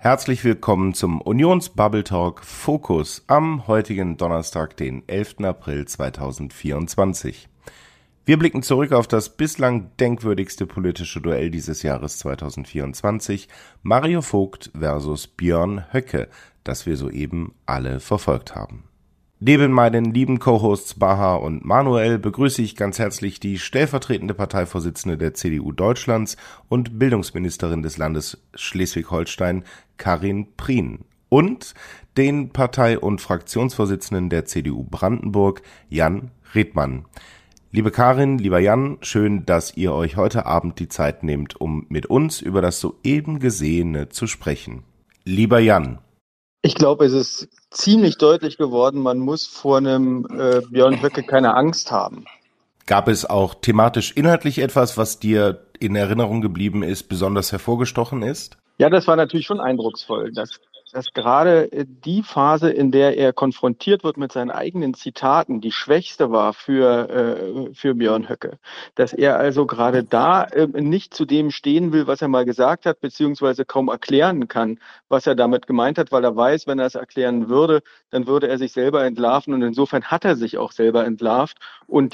Herzlich willkommen zum Unions-Bubble Talk Fokus am heutigen Donnerstag, den 11. April 2024. Wir blicken zurück auf das bislang denkwürdigste politische Duell dieses Jahres 2024, Mario Vogt versus Björn Höcke, das wir soeben alle verfolgt haben. Neben meinen lieben Co-Hosts Baha und Manuel begrüße ich ganz herzlich die stellvertretende Parteivorsitzende der CDU Deutschlands und Bildungsministerin des Landes Schleswig-Holstein, Karin Prien, und den Partei- und Fraktionsvorsitzenden der CDU Brandenburg, Jan Redmann. Liebe Karin, lieber Jan, schön, dass ihr euch heute Abend die Zeit nehmt, um mit uns über das soeben Gesehene zu sprechen. Lieber Jan. Ich glaube, es ist ziemlich deutlich geworden, man muss vor einem Björn Höcke keine Angst haben. Gab es auch thematisch inhaltlich etwas, was dir in Erinnerung geblieben ist, besonders hervorgestochen ist? Ja, das war natürlich schon eindrucksvoll, dass gerade die Phase, in der er konfrontiert wird mit seinen eigenen Zitaten, die schwächste war für Björn Höcke. Dass er also gerade da nicht zu dem stehen will, was er mal gesagt hat, beziehungsweise kaum erklären kann, was er damit gemeint hat, weil er weiß, wenn er es erklären würde, dann würde er sich selber entlarven, und insofern hat er sich auch selber entlarvt. Und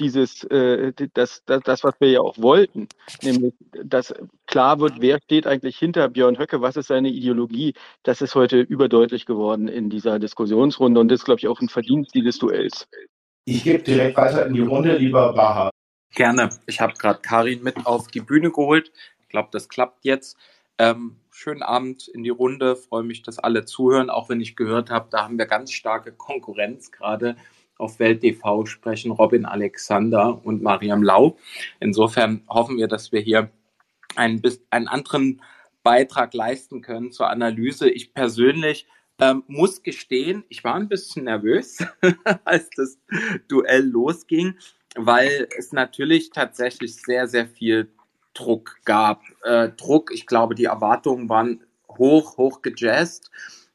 das, was wir ja auch wollten, nämlich, dass klar wird, wer steht eigentlich hinter Björn Höcke, was ist seine Ideologie, das ist heute überdeutlich geworden in dieser Diskussionsrunde, und das ist, glaube ich, auch ein Verdienst dieses Duells. Ich gebe direkt weiter in die Runde, lieber Baha. Gerne. Ich habe gerade Karin mit auf die Bühne geholt. Ich glaube, das klappt jetzt. Schönen Abend in die Runde. Freue mich, dass alle zuhören, auch wenn ich gehört habe, da haben wir ganz starke Konkurrenz gerade. Auf Welt TV sprechen Robin Alexander und Mariam Lau. Insofern hoffen wir, dass wir hier einen anderen Beitrag leisten können zur Analyse. Ich persönlich muss gestehen, ich war ein bisschen nervös, als das Duell losging, weil es natürlich tatsächlich sehr, sehr viel Druck gab. Ich glaube, die Erwartungen waren hoch gejazzt.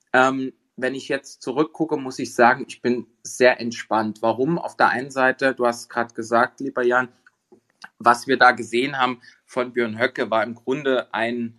Wenn ich jetzt zurückgucke, muss ich sagen, ich bin sehr entspannt. Warum? Auf der einen Seite, du hast es gerade gesagt, lieber Jan, was wir da gesehen haben von Björn Höcke, war im Grunde ein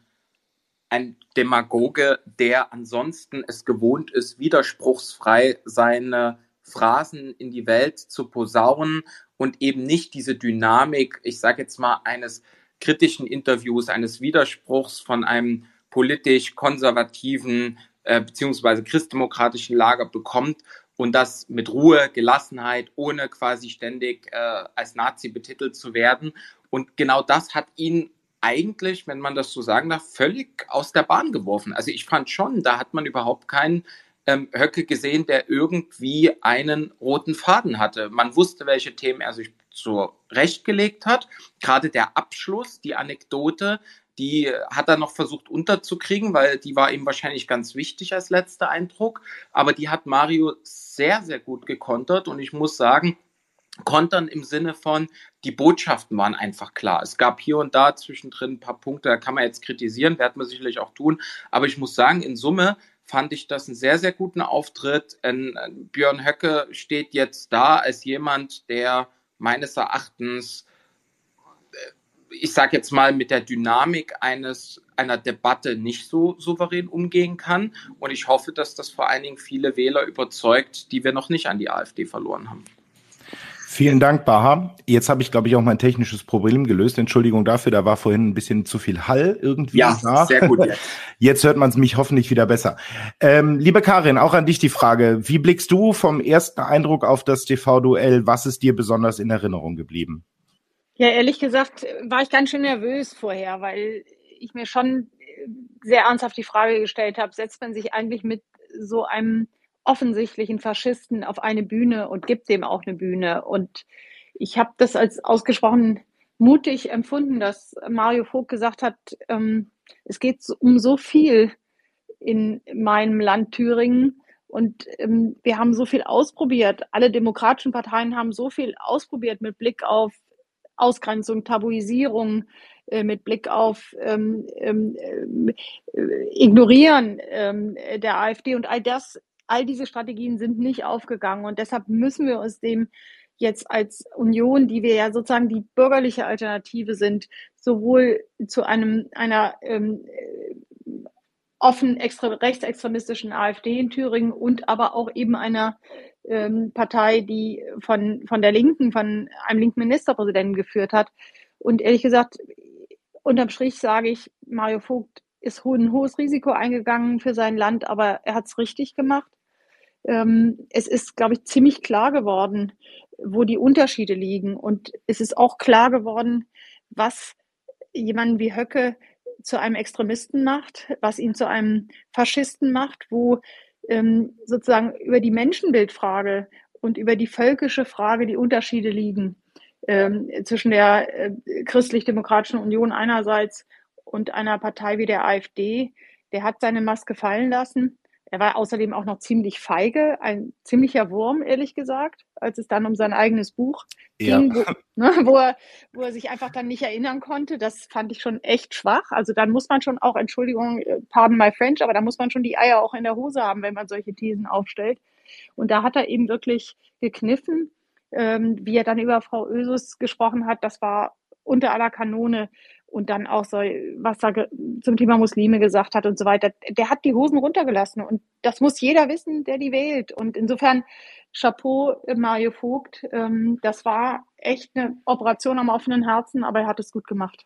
Demagoge, der ansonsten es gewohnt ist, widerspruchsfrei seine Phrasen in die Welt zu posaunen und eben nicht diese Dynamik, ich sage jetzt mal, eines kritischen Interviews, eines Widerspruchs von einem politisch konservativen beziehungsweise christdemokratischen Lager bekommt und das mit Ruhe, Gelassenheit, ohne quasi ständig als Nazi betitelt zu werden. Und genau das hat ihn eigentlich, wenn man das so sagen darf, völlig aus der Bahn geworfen. Also ich fand schon, da hat man überhaupt keinen Höcke gesehen, der irgendwie einen roten Faden hatte. Man wusste, welche Themen er sich zurechtgelegt hat. Gerade der Abschluss, die Anekdote, die hat er noch versucht unterzukriegen, weil die war ihm wahrscheinlich ganz wichtig als letzter Eindruck. Aber die hat Mario sehr, sehr gut gekontert, und ich muss sagen, kontern im Sinne von, die Botschaften waren einfach klar. Es gab hier und da zwischendrin ein paar Punkte, da kann man jetzt kritisieren, werden wir sicherlich auch tun, aber ich muss sagen, in Summe fand ich das einen sehr, sehr guten Auftritt. Björn Höcke steht jetzt da als jemand, der meines Erachtens, ich sage jetzt mal, mit der Dynamik einer Debatte nicht so souverän umgehen kann, und ich hoffe, dass das vor allen Dingen viele Wähler überzeugt, die wir noch nicht an die AfD verloren haben. Vielen Dank, Baha. Jetzt habe ich, glaube ich, auch mein technisches Problem gelöst. Entschuldigung dafür, da war vorhin ein bisschen zu viel Hall irgendwie. Ja, sehr gut jetzt. Jetzt hört man es mich hoffentlich wieder besser. Liebe Karin, auch an dich die Frage. Wie blickst du vom ersten Eindruck auf das TV-Duell? Was ist dir besonders in Erinnerung geblieben? Ja, ehrlich gesagt war ich ganz schön nervös vorher, weil ich mir schon sehr ernsthaft die Frage gestellt habe, setzt man sich eigentlich mit so einem offensichtlichen Faschisten auf eine Bühne und gibt dem auch eine Bühne? Und ich habe das als ausgesprochen mutig empfunden, dass Mario Vogt gesagt hat, es geht um so viel in meinem Land Thüringen. Und wir haben so viel ausprobiert. Alle demokratischen Parteien haben so viel ausprobiert mit Blick auf Ausgrenzung, Tabuisierung, mit Blick auf Ignorieren der AfD, und all diese Strategien sind nicht aufgegangen, und deshalb müssen wir uns dem jetzt als Union, die wir ja sozusagen die bürgerliche Alternative sind, sowohl zu einer offen rechtsextremistischen AfD in Thüringen und aber auch eben einer Partei, die von der Linken, von einem linken Ministerpräsidenten geführt hat. Und ehrlich gesagt, unterm Strich sage ich, Mario Vogt ist ein hohes Risiko eingegangen für sein Land, aber er hat es richtig gemacht. Es ist, glaube ich, ziemlich klar geworden, wo die Unterschiede liegen. Und es ist auch klar geworden, was jemanden wie Höcke zu einem Extremisten macht, was ihn zu einem Faschisten macht, wo sozusagen über die Menschenbildfrage und über die völkische Frage die Unterschiede liegen zwischen der Christlich-Demokratischen Union einerseits und einer Partei wie der AfD. Der hat seine Maske fallen lassen. Er war außerdem auch noch ziemlich feige, ein ziemlicher Wurm, ehrlich gesagt, als es dann um sein eigenes Buch ging, wo er sich einfach dann nicht erinnern konnte. Das fand ich schon echt schwach. Also dann muss man schon auch, Entschuldigung, pardon my French, aber da muss man schon die Eier auch in der Hose haben, wenn man solche Thesen aufstellt. Und da hat er eben wirklich gekniffen. Wie er dann über Frau Ösus gesprochen hat, das war unter aller Kanone. Und dann auch so, was er zum Thema Muslime gesagt hat und so weiter. Der hat die Hosen runtergelassen. Und das muss jeder wissen, der die wählt. Und insofern Chapeau, Mario Vogt. Das war echt eine Operation am offenen Herzen, aber er hat es gut gemacht.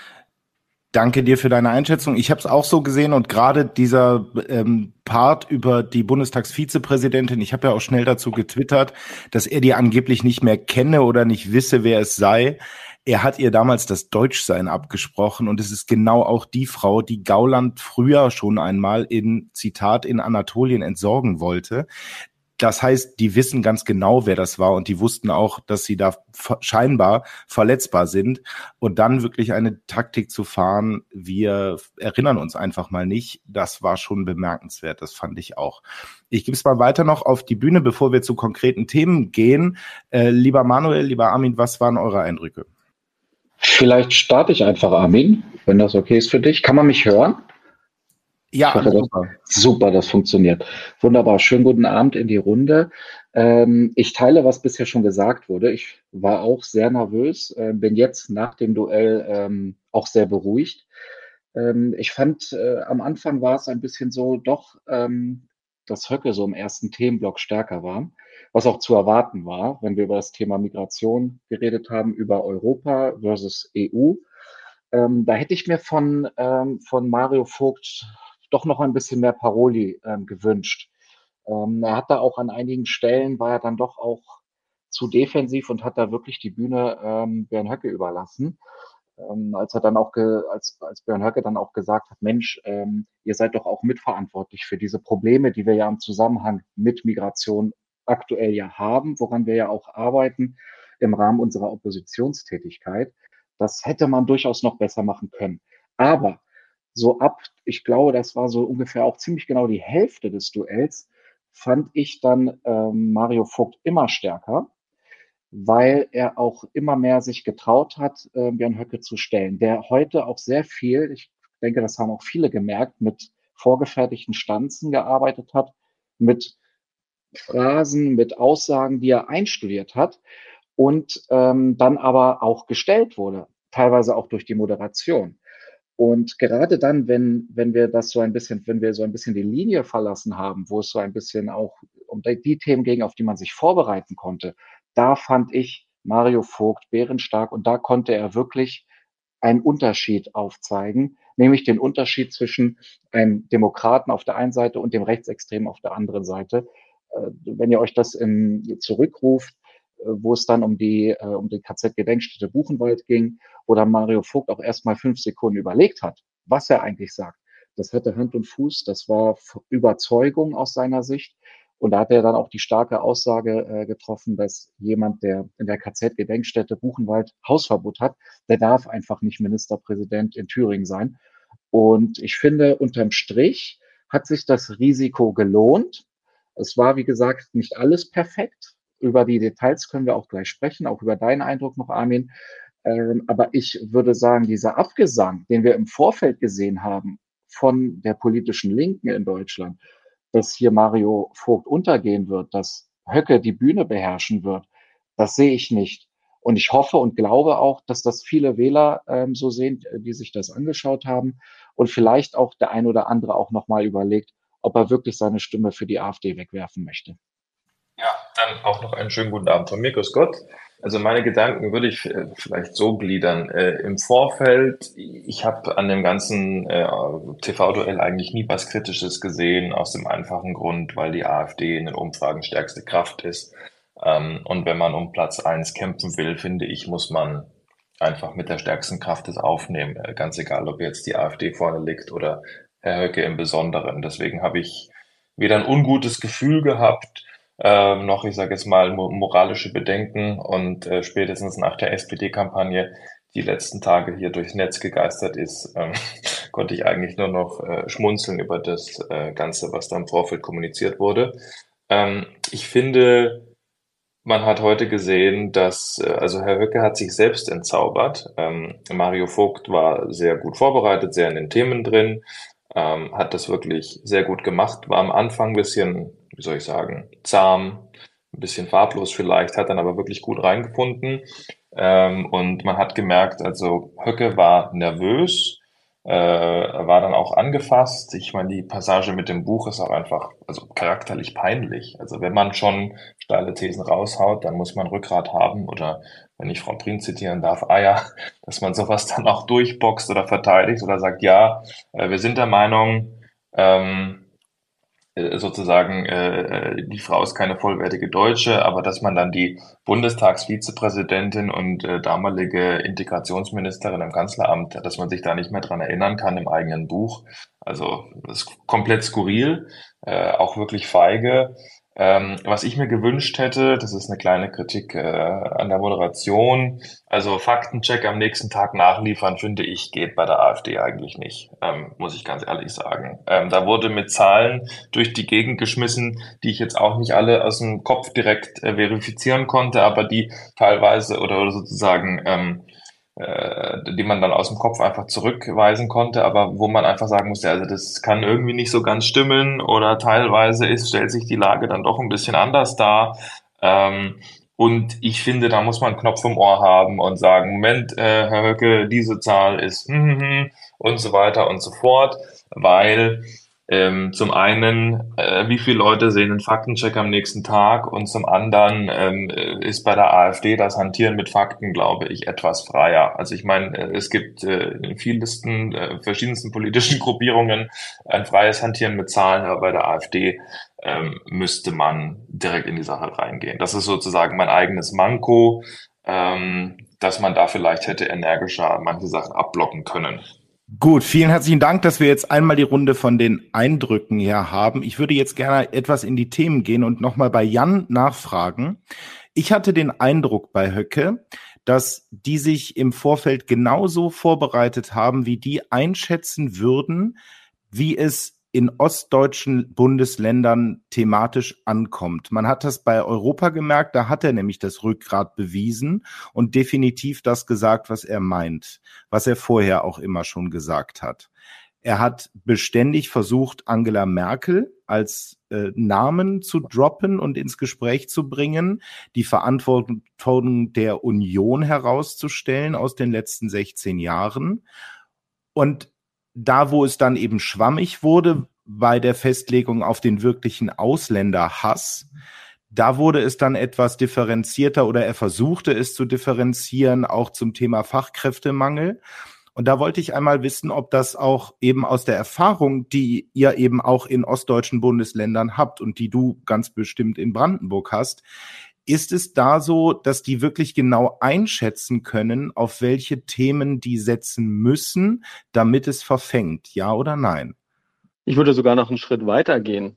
Danke dir für deine Einschätzung. Ich habe es auch so gesehen und gerade dieser Part über die Bundestagsvizepräsidentin, ich habe ja auch schnell dazu getwittert, dass er die angeblich nicht mehr kenne oder nicht wisse, wer es sei. Er hat ihr damals das Deutschsein abgesprochen und es ist genau auch die Frau, die Gauland früher schon einmal in Anatolien entsorgen wollte. Das heißt, die wissen ganz genau, wer das war und die wussten auch, dass sie da scheinbar verletzbar sind. Und dann wirklich eine Taktik zu fahren, wir erinnern uns einfach mal nicht, das war schon bemerkenswert, das fand ich auch. Ich gebe es mal weiter noch auf die Bühne, bevor wir zu konkreten Themen gehen. Lieber Manuel, lieber Armin, was waren eure Eindrücke? Vielleicht starte ich einfach, Armin, wenn das okay ist für dich. Kann man mich hören? Ja, super. Super, das funktioniert. Wunderbar. Schönen guten Abend in die Runde. Ich teile, was bisher schon gesagt wurde. Ich war auch sehr nervös, bin jetzt nach dem Duell auch sehr beruhigt. Ich fand, am Anfang war es ein bisschen so, dass Höcke so im ersten Themenblock stärker war, was auch zu erwarten war, wenn wir über das Thema Migration geredet haben, über Europa versus EU. Da hätte ich mir von Mario Vogt doch noch ein bisschen mehr Paroli gewünscht. Er hat da auch an einigen Stellen, war er dann doch auch zu defensiv und hat da wirklich die Bühne Björn Höcke überlassen. Als Björn Höcke dann auch gesagt hat, Mensch, ihr seid doch auch mitverantwortlich für diese Probleme, die wir ja im Zusammenhang mit Migration aktuell ja haben, woran wir ja auch arbeiten im Rahmen unserer Oppositionstätigkeit. Das hätte man durchaus noch besser machen können. Aber ich glaube, das war so ungefähr auch ziemlich genau die Hälfte des Duells, fand ich dann Mario Vogt immer stärker, weil er auch immer mehr sich getraut hat, Björn Höcke zu stellen, der heute auch sehr viel, ich denke, das haben auch viele gemerkt, mit vorgefertigten Stanzen gearbeitet hat, mit Phrasen, mit Aussagen, die er einstudiert hat und dann aber auch gestellt wurde, teilweise auch durch die Moderation. Und gerade dann, wenn wir so ein bisschen die Linie verlassen haben, wo es so ein bisschen auch um die Themen ging, auf die man sich vorbereiten konnte, da fand ich Mario Vogt bärenstark und da konnte er wirklich einen Unterschied aufzeigen, nämlich den Unterschied zwischen einem Demokraten auf der einen Seite und dem Rechtsextremen auf der anderen Seite. Wenn ihr euch das zurückruft, wo es dann um die KZ-Gedenkstätte Buchenwald ging, wo dann Mario Vogt auch erstmal 5 Sekunden überlegt hat, was er eigentlich sagt. Das hatte Hand und Fuß, das war Überzeugung aus seiner Sicht. Und da hat er dann auch die starke Aussage getroffen, dass jemand, der in der KZ-Gedenkstätte Buchenwald Hausverbot hat, der darf einfach nicht Ministerpräsident in Thüringen sein. Und ich finde, unterm Strich hat sich das Risiko gelohnt. Es war, wie gesagt, nicht alles perfekt. Über die Details können wir auch gleich sprechen, auch über deinen Eindruck noch, Armin. Aber ich würde sagen, dieser Abgesang, den wir im Vorfeld gesehen haben von der politischen Linken in Deutschland, dass hier Mario Vogt untergehen wird, dass Höcke die Bühne beherrschen wird, das sehe ich nicht. Und ich hoffe und glaube auch, dass das viele Wähler so sehen, die sich das angeschaut haben und vielleicht auch der ein oder andere auch nochmal überlegt, ob er wirklich seine Stimme für die AfD wegwerfen möchte. Ja, dann auch noch einen schönen guten Abend von mir. Grüß Gott. Also meine Gedanken würde ich vielleicht so gliedern. Im Vorfeld, ich habe an dem ganzen TV-Duell eigentlich nie was Kritisches gesehen, aus dem einfachen Grund, weil die AfD in den Umfragen stärkste Kraft ist. Und wenn man um Platz 1 kämpfen will, finde ich, muss man einfach mit der stärksten Kraft es aufnehmen. Ganz egal, ob jetzt die AfD vorne liegt oder Herr Höcke im Besonderen. Deswegen habe ich weder ein ungutes Gefühl gehabt, noch, ich sage jetzt mal, moralische Bedenken und spätestens nach der SPD-Kampagne, die letzten Tage hier durchs Netz gegeistert ist, konnte ich eigentlich nur noch schmunzeln über das Ganze, was da im Vorfeld kommuniziert wurde. Ich finde, man hat heute gesehen, dass, also Herr Höcke hat sich selbst entzaubert. Mario Vogt war sehr gut vorbereitet, sehr in den Themen drin, hat das wirklich sehr gut gemacht, war am Anfang ein bisschen, wie soll ich sagen, zahm, ein bisschen farblos vielleicht, hat dann aber wirklich gut reingefunden. Und man hat gemerkt, also Höcke war nervös, war dann auch angefasst. Ich meine, die Passage mit dem Buch ist auch einfach, also charakterlich peinlich. Also wenn man schon steile Thesen raushaut, dann muss man Rückgrat haben oder, wenn ich Frau Prien zitieren darf, Eier, dass man sowas dann auch durchboxt oder verteidigt oder sagt, ja, wir sind der Meinung, sozusagen, die Frau ist keine vollwertige Deutsche, aber dass man dann die Bundestagsvizepräsidentin und damalige Integrationsministerin im Kanzleramt, dass man sich da nicht mehr dran erinnern kann im eigenen Buch. Also das ist komplett skurril, auch wirklich feige. Was ich mir gewünscht hätte, das ist eine kleine Kritik an der Moderation. Also Faktencheck am nächsten Tag nachliefern, finde ich, geht bei der AfD eigentlich nicht, muss ich ganz ehrlich sagen. Da wurde mit Zahlen durch die Gegend geschmissen, die ich jetzt auch nicht alle aus dem Kopf direkt verifizieren konnte, aber die teilweise oder sozusagen die man dann aus dem Kopf einfach zurückweisen konnte, aber wo man einfach sagen musste, also das kann irgendwie nicht so ganz stimmen oder teilweise stellt sich die Lage dann doch ein bisschen anders dar. Und ich finde, da muss man einen Knopf im Ohr haben und sagen, Moment, Herr Höcke, diese Zahl ist und so weiter und so fort, weil zum einen, wie viele Leute sehen den Faktencheck am nächsten Tag und zum anderen ist bei der AfD das Hantieren mit Fakten, glaube ich, etwas freier. Also ich meine, es gibt in verschiedensten politischen Gruppierungen ein freies Hantieren mit Zahlen, aber bei der AfD müsste man direkt in die Sache reingehen. Das ist sozusagen mein eigenes Manko, dass man da vielleicht hätte energischer manche Sachen abblocken können. Gut, vielen herzlichen Dank, dass wir jetzt einmal die Runde von den Eindrücken hier haben. Ich würde jetzt gerne etwas in die Themen gehen und nochmal bei Jan nachfragen. Ich hatte den Eindruck bei Höcke, dass die sich im Vorfeld genauso vorbereitet haben, wie die einschätzen würden, wie es in ostdeutschen Bundesländern thematisch ankommt. Man hat das bei Europa gemerkt, da hat er nämlich das Rückgrat bewiesen und definitiv das gesagt, was er meint, was er vorher auch immer schon gesagt hat. Er hat beständig versucht, Angela Merkel als Namen zu droppen und ins Gespräch zu bringen, die Verantwortung der Union herauszustellen aus den letzten 16 Jahren. Und da, wo es dann eben schwammig wurde, bei der Festlegung auf den wirklichen Ausländerhass, da wurde es dann etwas differenzierter oder er versuchte es zu differenzieren, auch zum Thema Fachkräftemangel. Und da wollte ich einmal wissen, ob das auch eben aus der Erfahrung, die ihr eben auch in ostdeutschen Bundesländern habt und die du ganz bestimmt in Brandenburg hast, ist es da so, dass die wirklich genau einschätzen können, auf welche Themen die setzen müssen, damit es verfängt? Ja oder nein? Ich würde sogar noch einen Schritt weiter gehen.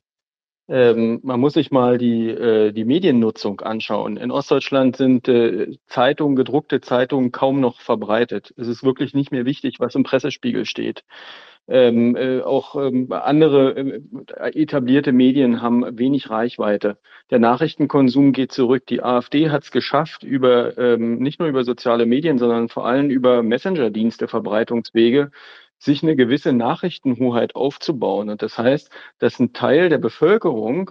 Man muss sich mal die Mediennutzung anschauen. In Ostdeutschland sind Zeitungen, gedruckte Zeitungen kaum noch verbreitet. Es ist wirklich nicht mehr wichtig, was im Pressespiegel steht. Auch andere etablierte Medien haben wenig Reichweite. Der Nachrichtenkonsum geht zurück. Die AfD hat es geschafft, nicht nur über soziale Medien, sondern vor allem über Messenger-Dienste, Verbreitungswege, sich eine gewisse Nachrichtenhoheit aufzubauen. Und das heißt, dass ein Teil der Bevölkerung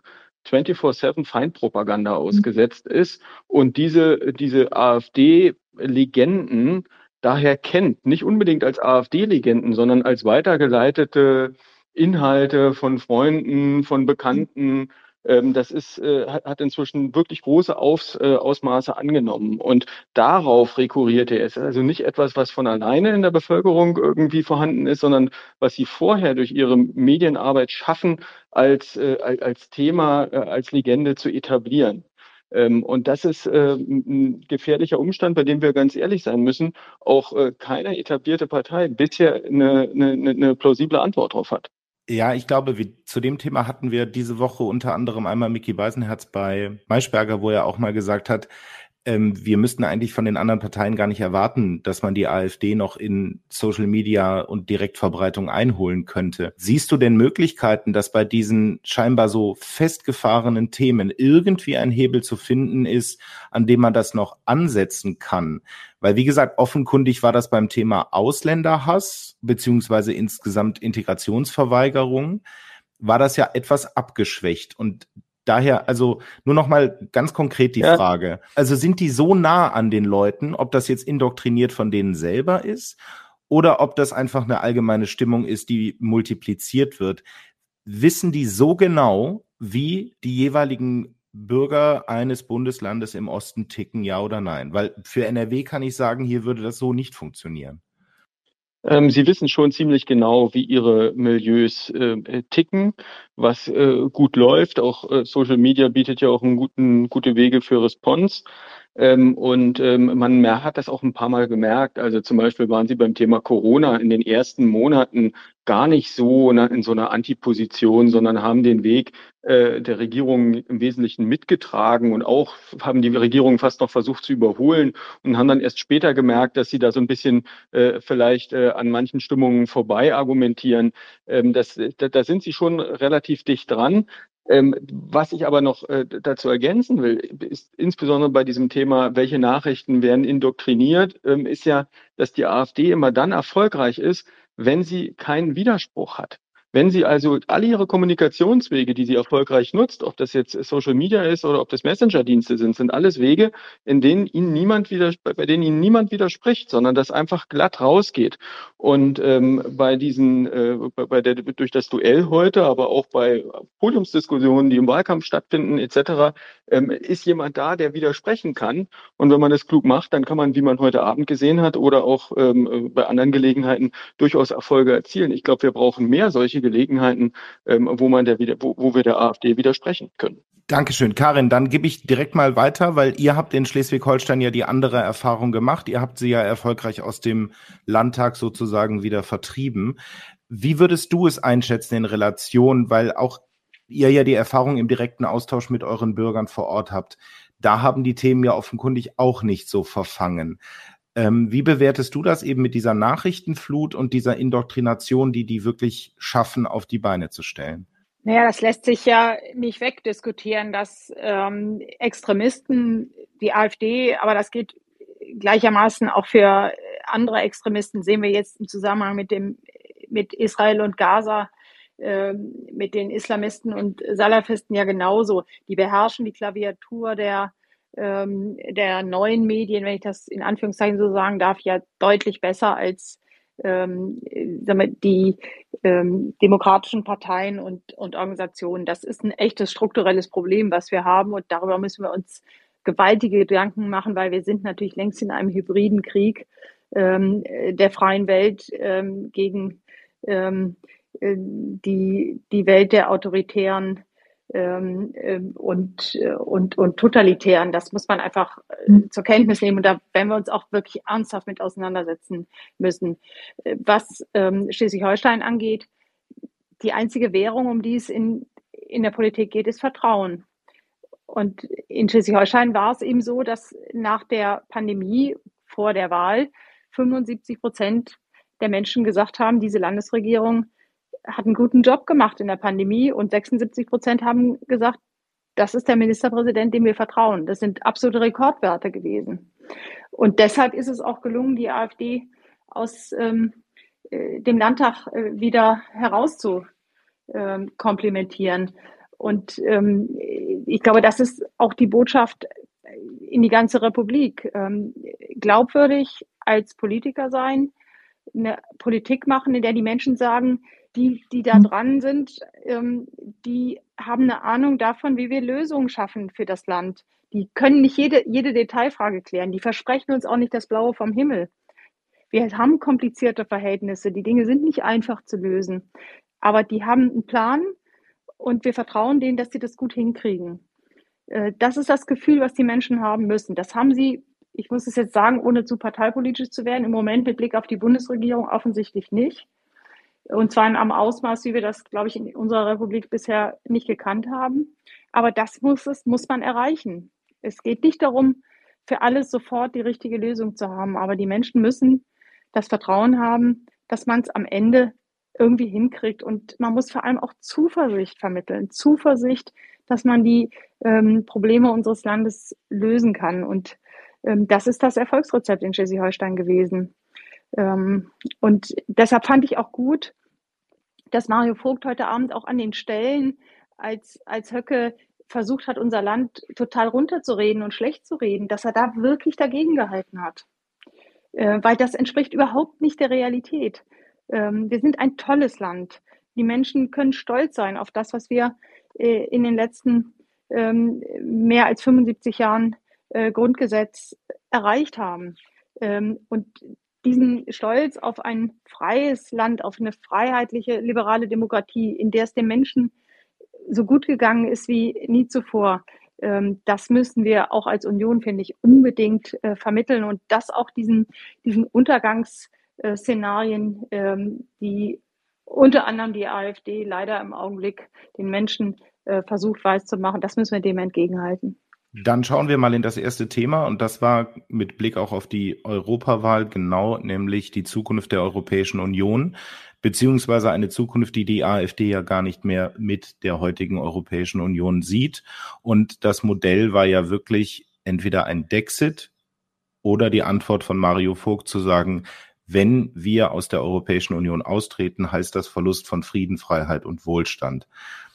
24/7 Feindpropaganda ausgesetzt ist und diese AfD-Legenden daher kennt, nicht unbedingt als AfD-Legenden, sondern als weitergeleitete Inhalte von Freunden, von Bekannten. Hat inzwischen wirklich große Ausmaße angenommen. Und darauf rekurriert er. Es ist also nicht etwas, was von alleine in der Bevölkerung irgendwie vorhanden ist, sondern was sie vorher durch ihre Medienarbeit schaffen, als Thema, als Legende zu etablieren. Und das ist ein gefährlicher Umstand, bei dem wir ganz ehrlich sein müssen, auch keine etablierte Partei bisher eine plausible Antwort drauf hat. Ja, ich glaube, zu dem Thema hatten wir diese Woche unter anderem einmal Micky Beisenherz bei Maischberger, wo er auch mal gesagt hat, wir müssten eigentlich von den anderen Parteien gar nicht erwarten, dass man die AfD noch in Social Media und Direktverbreitung einholen könnte. Siehst du denn Möglichkeiten, dass bei diesen scheinbar so festgefahrenen Themen irgendwie ein Hebel zu finden ist, an dem man das noch ansetzen kann? Weil, wie gesagt, offenkundig war das beim Thema Ausländerhass beziehungsweise insgesamt Integrationsverweigerung, war das ja etwas abgeschwächt. Und daher, also nur noch mal ganz konkret die Frage. Also sind die so nah an den Leuten, ob das jetzt indoktriniert von denen selber ist oder ob das einfach eine allgemeine Stimmung ist, die multipliziert wird? Wissen die so genau, wie die jeweiligen Bürger eines Bundeslandes im Osten ticken, ja oder nein? Weil für NRW kann ich sagen, hier würde das so nicht funktionieren. Sie wissen schon ziemlich genau, wie ihre Milieus ticken, was gut läuft. Auch Social Media bietet ja auch gute Wege für Response. Man hat das auch ein paar Mal gemerkt. Also zum Beispiel waren sie beim Thema Corona in den ersten Monaten gar nicht so in so einer Antiposition, sondern haben den Weg der Regierung im Wesentlichen mitgetragen und auch haben die Regierung fast noch versucht zu überholen und haben dann erst später gemerkt, dass sie da so ein bisschen vielleicht an manchen Stimmungen vorbei argumentieren. Da sind sie schon relativ dicht dran. Was ich aber noch dazu ergänzen will, ist insbesondere bei diesem Thema, welche Nachrichten werden indoktriniert, ist ja, dass die AfD immer dann erfolgreich ist, wenn sie keinen Widerspruch hat. Wenn sie also alle ihre Kommunikationswege, die sie erfolgreich nutzt, ob das jetzt Social Media ist oder ob das Messenger-Dienste sind alles Wege, bei denen ihnen niemand widerspricht, sondern das einfach glatt rausgeht. Und durch das Duell heute, aber auch bei Podiumsdiskussionen, die im Wahlkampf stattfinden, etc., ist jemand da, der widersprechen kann. Und wenn man das klug macht, dann kann man, wie man heute Abend gesehen hat oder auch bei anderen Gelegenheiten, durchaus Erfolge erzielen. Ich glaube, wir brauchen mehr solche Gelegenheiten, wo wir der AfD widersprechen können. Dankeschön. Karin, dann gebe ich direkt mal weiter, weil ihr habt in Schleswig-Holstein ja die andere Erfahrung gemacht. Ihr habt sie ja erfolgreich aus dem Landtag sozusagen wieder vertrieben. Wie würdest du es einschätzen in Relation, weil auch ihr ja die Erfahrung im direkten Austausch mit euren Bürgern vor Ort habt? Da haben die Themen ja offenkundig auch nicht so verfangen. Wie bewertest du das eben mit dieser Nachrichtenflut und dieser Indoktrination, die wirklich schaffen, auf die Beine zu stellen? Naja, das lässt sich ja nicht wegdiskutieren, dass Extremisten, die AfD, aber das geht gleichermaßen auch für andere Extremisten, sehen wir jetzt im Zusammenhang mit Israel und Gaza, mit den Islamisten und Salafisten ja genauso. Die beherrschen die Klaviatur der neuen Medien, wenn ich das in Anführungszeichen so sagen darf, ja deutlich besser als die demokratischen Parteien und Organisationen. Das ist ein echtes strukturelles Problem, was wir haben, und darüber müssen wir uns gewaltige Gedanken machen, weil wir sind natürlich längst in einem hybriden Krieg der freien Welt gegen die Welt der autoritären und totalitären. Das muss man einfach zur Kenntnis nehmen, und da werden wir uns auch wirklich ernsthaft mit auseinandersetzen müssen. Was Schleswig-Holstein angeht, die einzige Währung, um die es in der Politik geht, ist Vertrauen. Und in Schleswig-Holstein war es eben so, dass nach der Pandemie vor der Wahl 75% der Menschen gesagt haben, diese Landesregierung hat einen guten Job gemacht in der Pandemie, und 76% haben gesagt, das ist der Ministerpräsident, dem wir vertrauen. Das sind absolute Rekordwerte gewesen. Und deshalb ist es auch gelungen, die AfD aus dem Landtag wieder herauszukomplimentieren. Und ich glaube, das ist auch die Botschaft in die ganze Republik. Glaubwürdig als Politiker sein, eine Politik machen, in der die Menschen sagen, die da dran sind, die haben eine Ahnung davon, wie wir Lösungen schaffen für das Land. Die können nicht jede Detailfrage klären. Die versprechen uns auch nicht das Blaue vom Himmel. Wir haben komplizierte Verhältnisse. Die Dinge sind nicht einfach zu lösen. Aber die haben einen Plan und wir vertrauen denen, dass sie das gut hinkriegen. Das ist das Gefühl, was die Menschen haben müssen. Das haben sie, ich muss es jetzt sagen, ohne zu parteipolitisch zu werden, im Moment mit Blick auf die Bundesregierung offensichtlich nicht. Und zwar in einem Ausmaß, wie wir das, glaube ich, in unserer Republik bisher nicht gekannt haben. Aber das muss man erreichen. Es geht nicht darum, für alles sofort die richtige Lösung zu haben. Aber die Menschen müssen das Vertrauen haben, dass man es am Ende irgendwie hinkriegt. Und man muss vor allem auch Zuversicht vermitteln. Zuversicht, dass man die Probleme unseres Landes lösen kann. Und das ist das Erfolgsrezept in Schleswig-Holstein gewesen. Und deshalb fand ich auch gut, dass Mario Vogt heute Abend auch an den Stellen, als Höcke versucht hat, unser Land total runterzureden und schlecht zu reden, dass er da wirklich dagegen gehalten hat. Weil das entspricht überhaupt nicht der Realität. Wir sind ein tolles Land. Die Menschen können stolz sein auf das, was wir in den letzten mehr als 75 Jahren Grundgesetz erreicht haben. Und diesen Stolz auf ein freies Land, auf eine freiheitliche, liberale Demokratie, in der es den Menschen so gut gegangen ist wie nie zuvor, das müssen wir auch als Union, finde ich, unbedingt vermitteln und das auch diesen Untergangsszenarien, die unter anderem die AfD leider im Augenblick den Menschen versucht weiszumachen, das müssen wir dem entgegenhalten. Dann schauen wir mal in das erste Thema und das war mit Blick auch auf die Europawahl genau, nämlich die Zukunft der Europäischen Union, beziehungsweise eine Zukunft, die die AfD ja gar nicht mehr mit der heutigen Europäischen Union sieht. Und das Modell war ja wirklich entweder ein Dexit oder die Antwort von Mario Vogt zu sagen, wenn wir aus der Europäischen Union austreten, heißt das Verlust von Frieden, Freiheit und Wohlstand.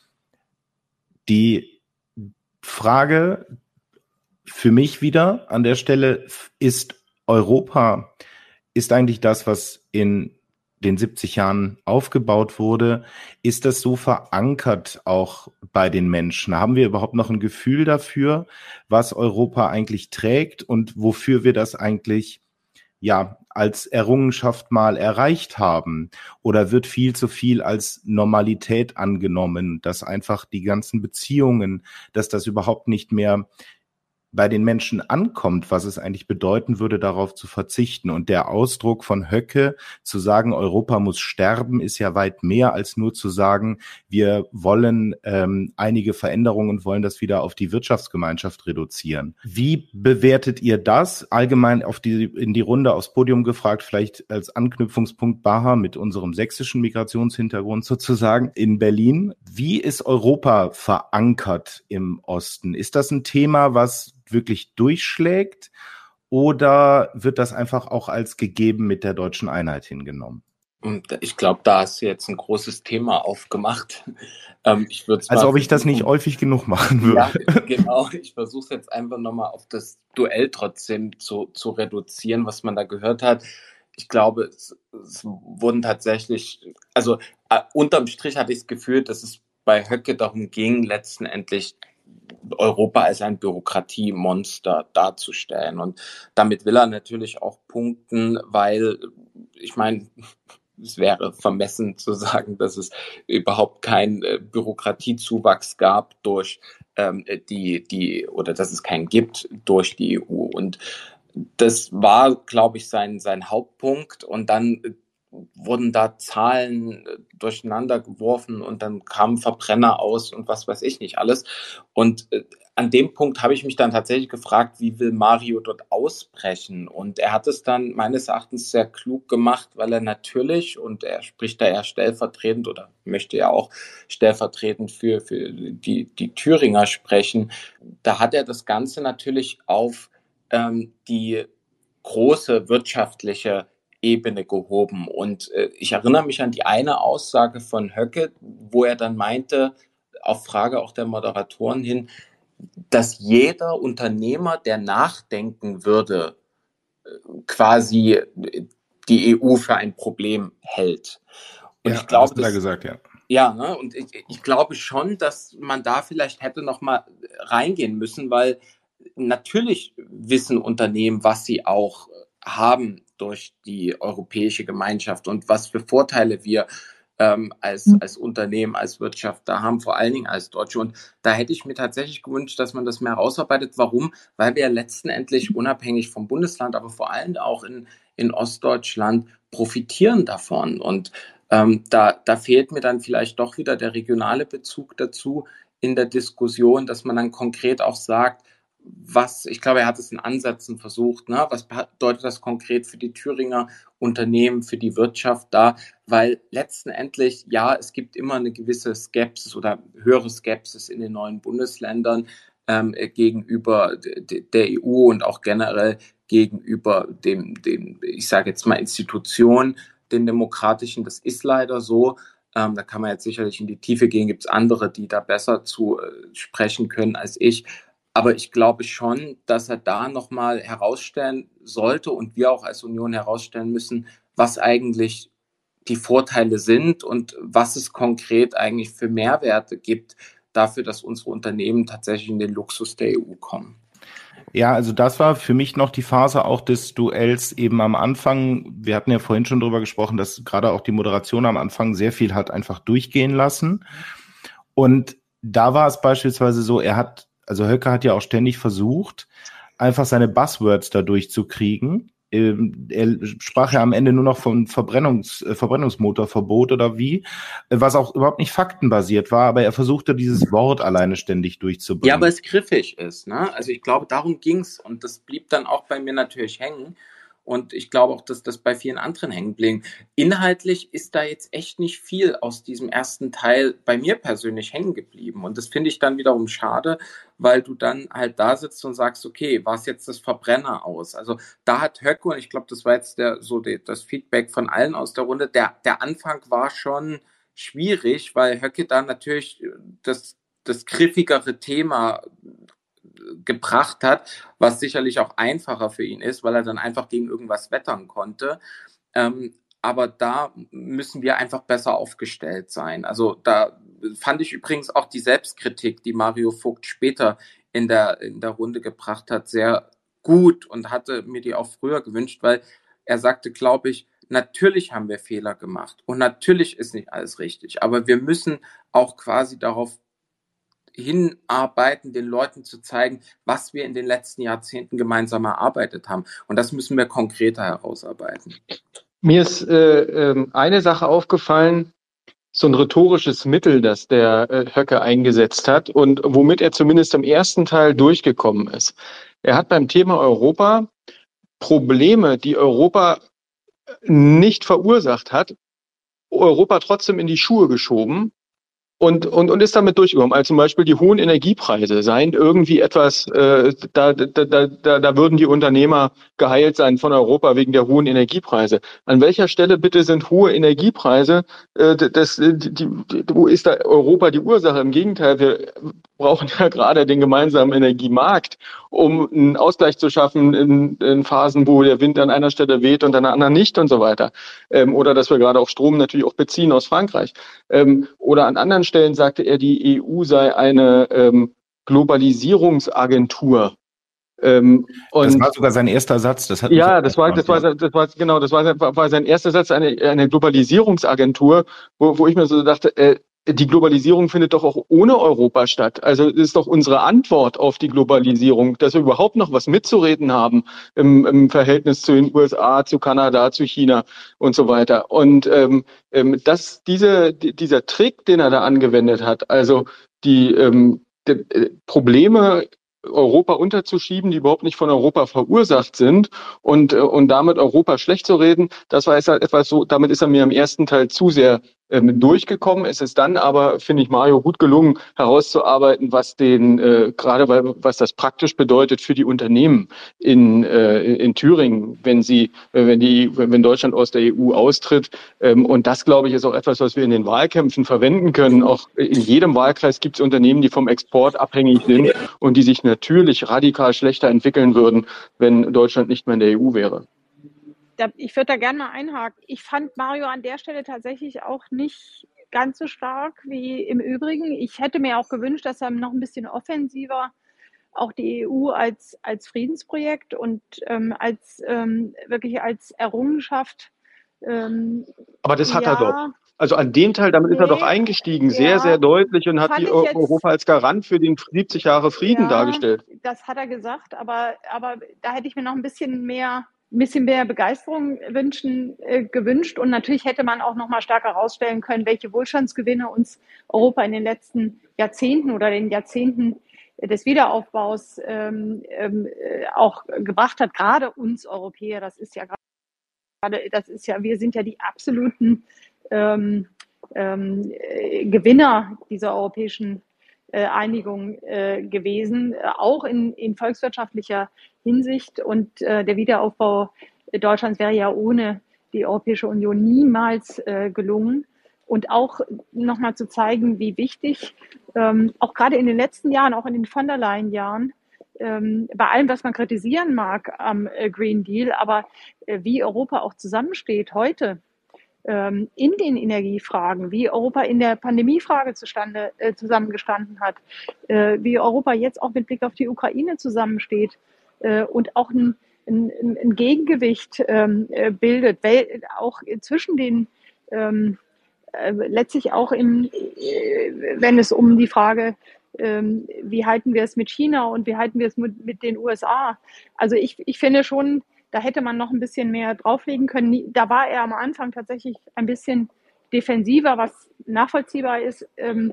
Die Frage für mich wieder an der Stelle ist Europa, ist eigentlich das, was in den 70 Jahren aufgebaut wurde, ist das so verankert auch bei den Menschen? Haben wir überhaupt noch ein Gefühl dafür, was Europa eigentlich trägt und wofür wir das eigentlich ja als Errungenschaft mal erreicht haben? Oder wird viel zu viel als Normalität angenommen, dass einfach die ganzen Beziehungen, dass das überhaupt nicht mehr bei den Menschen ankommt, was es eigentlich bedeuten würde, darauf zu verzichten. Und der Ausdruck von Höcke, zu sagen, Europa muss sterben, ist ja weit mehr als nur zu sagen, wir wollen einige Veränderungen und wollen das wieder auf die Wirtschaftsgemeinschaft reduzieren. Wie bewertet ihr das? Allgemein in die Runde aufs Podium gefragt, vielleicht als Anknüpfungspunkt Baha mit unserem sächsischen Migrationshintergrund sozusagen in Berlin. Wie ist Europa verankert im Osten? Ist das ein Thema, was wirklich durchschlägt oder wird das einfach auch als gegeben mit der deutschen Einheit hingenommen? Und ich glaube, da hast du jetzt ein großes Thema aufgemacht. Als ob ich das nicht häufig genug machen würde. Ja, genau. Ich versuche es jetzt einfach nochmal auf das Duell trotzdem zu reduzieren, was man da gehört hat. Ich glaube, es wurden tatsächlich, also unterm Strich hatte ich das Gefühl, dass es bei Höcke darum ging, letzten Endlich Europa als ein Bürokratiemonster darzustellen. Und damit will er natürlich auch punkten, weil, ich meine, es wäre vermessen zu sagen, dass es überhaupt keinen Bürokratiezuwachs gab durch oder dass es keinen gibt durch die EU. Und das war, glaube ich, sein Hauptpunkt. Und dann wurden da Zahlen durcheinander geworfen und dann kamen Verbrenner aus und was weiß ich nicht alles. Und an dem Punkt habe ich mich dann tatsächlich gefragt, wie will Mario dort ausbrechen? Und er hat es dann meines Erachtens sehr klug gemacht, weil er natürlich, und er spricht da eher stellvertretend oder möchte ja auch stellvertretend für die Thüringer sprechen, da hat er das Ganze natürlich auf die große wirtschaftliche Ebene gehoben. Und ich erinnere mich an die eine Aussage von Höcke, wo er dann meinte, auf Frage auch der Moderatoren hin, dass jeder Unternehmer, der nachdenken würde, quasi die EU für ein Problem hält. Und Ja, ich glaube, das hat er gesagt, ja. Ja, ne? Und ich glaube schon, dass man da vielleicht hätte noch mal reingehen müssen, weil natürlich wissen Unternehmen, was sie auch haben durch die europäische Gemeinschaft und was für Vorteile wir als Unternehmen, als Wirtschaft da haben, vor allen Dingen als Deutsche. Und da hätte ich mir tatsächlich gewünscht, dass man das mehr herausarbeitet. Warum? Weil wir ja letztendlich unabhängig vom Bundesland, aber vor allem auch in Ostdeutschland profitieren davon. Und da fehlt mir dann vielleicht doch wieder der regionale Bezug dazu in der Diskussion, dass man dann konkret auch sagt, ich glaube, er hat es in Ansätzen versucht, ne? Was bedeutet das konkret für die Thüringer Unternehmen, für die Wirtschaft da? Weil letztendlich, ja, es gibt immer eine gewisse Skepsis oder höhere Skepsis in den neuen Bundesländern gegenüber der EU und auch generell gegenüber dem ich sage jetzt mal, Institutionen, den demokratischen. Das ist leider so. Da kann man jetzt sicherlich in die Tiefe gehen, gibt es andere, die da besser zu sprechen können als ich. Aber ich glaube schon, dass er da nochmal herausstellen sollte und wir auch als Union herausstellen müssen, was eigentlich die Vorteile sind und was es konkret eigentlich für Mehrwerte gibt dafür, dass unsere Unternehmen tatsächlich in den Luxus der EU kommen. Ja, also das war für mich noch die Phase auch des Duells eben am Anfang. Wir hatten ja vorhin schon drüber gesprochen, dass gerade auch die Moderation am Anfang sehr viel hat einfach durchgehen lassen. Und da war es beispielsweise so, also Höcke hat ja auch ständig versucht, einfach seine Buzzwords da durchzukriegen. Er sprach ja am Ende nur noch von Verbrennungsmotorverbot oder wie, was auch überhaupt nicht faktenbasiert war, aber er versuchte dieses Wort alleine ständig durchzubringen. Ja, aber es griffig ist, ne? Also ich glaube, darum ging's und das blieb dann auch bei mir natürlich hängen. Und ich glaube auch, dass das bei vielen anderen hängen blieb. Inhaltlich ist da jetzt echt nicht viel aus diesem ersten Teil bei mir persönlich hängen geblieben. Und das finde ich dann wiederum schade, weil du dann halt da sitzt und sagst, okay, war es jetzt das Verbrenner aus? Also da hat Höcke, und ich glaube, das war jetzt das Feedback von allen aus der Runde, der Anfang war schon schwierig, weil Höcke dann natürlich das griffigere Thema gebracht hat, was sicherlich auch einfacher für ihn ist, weil er dann einfach gegen irgendwas wettern konnte. Aber da müssen wir einfach besser aufgestellt sein. Also da fand ich übrigens auch die Selbstkritik, die Mario Vogt später in der Runde gebracht hat, sehr gut und hatte mir die auch früher gewünscht, weil er sagte, glaube ich, natürlich haben wir Fehler gemacht und natürlich ist nicht alles richtig, aber wir müssen auch quasi darauf hinarbeiten, den Leuten zu zeigen, was wir in den letzten Jahrzehnten gemeinsam erarbeitet haben. Und das müssen wir konkreter herausarbeiten. Mir ist eine Sache aufgefallen, so ein rhetorisches Mittel, das der Höcke eingesetzt hat und womit er zumindest im ersten Teil durchgekommen ist. Er hat beim Thema Europa Probleme, die Europa nicht verursacht hat, Europa trotzdem in die Schuhe geschoben und ist damit durchgekommen. Also zum Beispiel die hohen Energiepreise seien irgendwie etwas, da würden die Unternehmer geheilt sein von Europa wegen der hohen Energiepreise. An welcher Stelle bitte sind hohe Energiepreise, wo ist da Europa die Ursache? Im Gegenteil, wir brauchen ja gerade den gemeinsamen Energiemarkt, um einen Ausgleich zu schaffen in Phasen, wo der Wind an einer Stelle weht und an der anderen nicht und so weiter. Oder dass wir gerade auch Strom natürlich auch beziehen aus Frankreich. Oder an anderen Stellen sagte er, die EU sei eine Globalisierungsagentur. Und das war sogar sein erster Satz. Das war sein erster Satz, eine Globalisierungsagentur, wo ich mir so dachte, die Globalisierung findet doch auch ohne Europa statt. Also es ist doch unsere Antwort auf die Globalisierung, dass wir überhaupt noch was mitzureden haben im Verhältnis zu den USA, zu Kanada, zu China und so weiter. Und dieser Trick, den er da angewendet hat, also die Probleme Europa unterzuschieben, die überhaupt nicht von Europa verursacht sind und damit Europa schlecht zu reden, das war etwas so, damit ist er mir im ersten Teil zu sehr durchgekommen. Es ist dann aber, finde ich, Mario gut gelungen, herauszuarbeiten, was was das praktisch bedeutet für die Unternehmen in Thüringen, wenn Deutschland aus der EU austritt. Und das, glaube ich, ist auch etwas, was wir in den Wahlkämpfen verwenden können. Auch in jedem Wahlkreis gibt es Unternehmen, die vom Export abhängig sind und die sich natürlich radikal schlechter entwickeln würden, wenn Deutschland nicht mehr in der EU wäre. Ich würde da gerne mal einhaken. Ich fand Mario an der Stelle tatsächlich auch nicht ganz so stark wie im Übrigen. Ich hätte mir auch gewünscht, dass er noch ein bisschen offensiver auch die EU als Friedensprojekt und wirklich als Errungenschaft. Aber das hat er doch. Also an den Teil, damit ist er doch eingestiegen, sehr, sehr deutlich und hat die Europa als Garant für den 70 Jahre Frieden dargestellt. Das hat er gesagt, aber da hätte ich mir noch ein bisschen mehr Begeisterung gewünscht. Und natürlich hätte man auch noch mal stärker herausstellen können, welche Wohlstandsgewinne uns Europa in den letzten Jahrzehnten oder den Jahrzehnten des Wiederaufbaus auch gebracht hat, gerade uns Europäer. Wir sind ja die absoluten Gewinner dieser europäischen Einigung gewesen, auch in volkswirtschaftlicher Hinsicht. Und der Wiederaufbau Deutschlands wäre ja ohne die Europäische Union niemals gelungen. Und auch nochmal zu zeigen, wie wichtig, auch gerade in den letzten Jahren, auch in den von der Leyen-Jahren, bei allem, was man kritisieren mag am Green Deal, aber wie Europa auch zusammensteht heute in den Energiefragen, wie Europa in der Pandemiefrage zusammengestanden hat, wie Europa jetzt auch mit Blick auf die Ukraine zusammensteht und auch ein Gegengewicht bildet, auch zwischen den letztlich auch wenn es um die Frage, wie halten wir es mit China und wie halten wir es mit den USA. Also ich finde schon, da hätte man noch ein bisschen mehr drauflegen können. Da war er am Anfang tatsächlich ein bisschen defensiver, was nachvollziehbar ist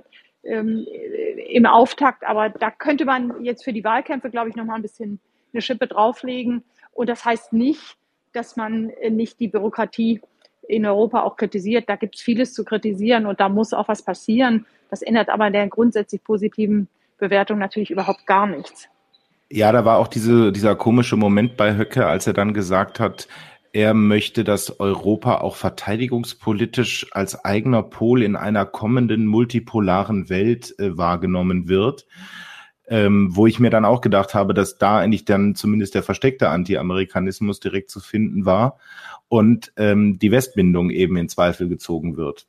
im Auftakt. Aber da könnte man jetzt für die Wahlkämpfe, glaube ich, noch mal ein bisschen eine Schippe drauflegen. Und das heißt nicht, dass man nicht die Bürokratie in Europa auch kritisiert. Da gibt es vieles zu kritisieren und da muss auch was passieren. Das ändert aber der grundsätzlich positiven Bewertung natürlich überhaupt gar nichts. Ja, da war auch dieser komische Moment bei Höcke, als er dann gesagt hat, er möchte, dass Europa auch verteidigungspolitisch als eigener Pol in einer kommenden multipolaren Welt wahrgenommen wird. Wo ich mir dann auch gedacht habe, dass da eigentlich dann zumindest der versteckte Anti-Amerikanismus direkt zu finden war und die Westbindung eben in Zweifel gezogen wird.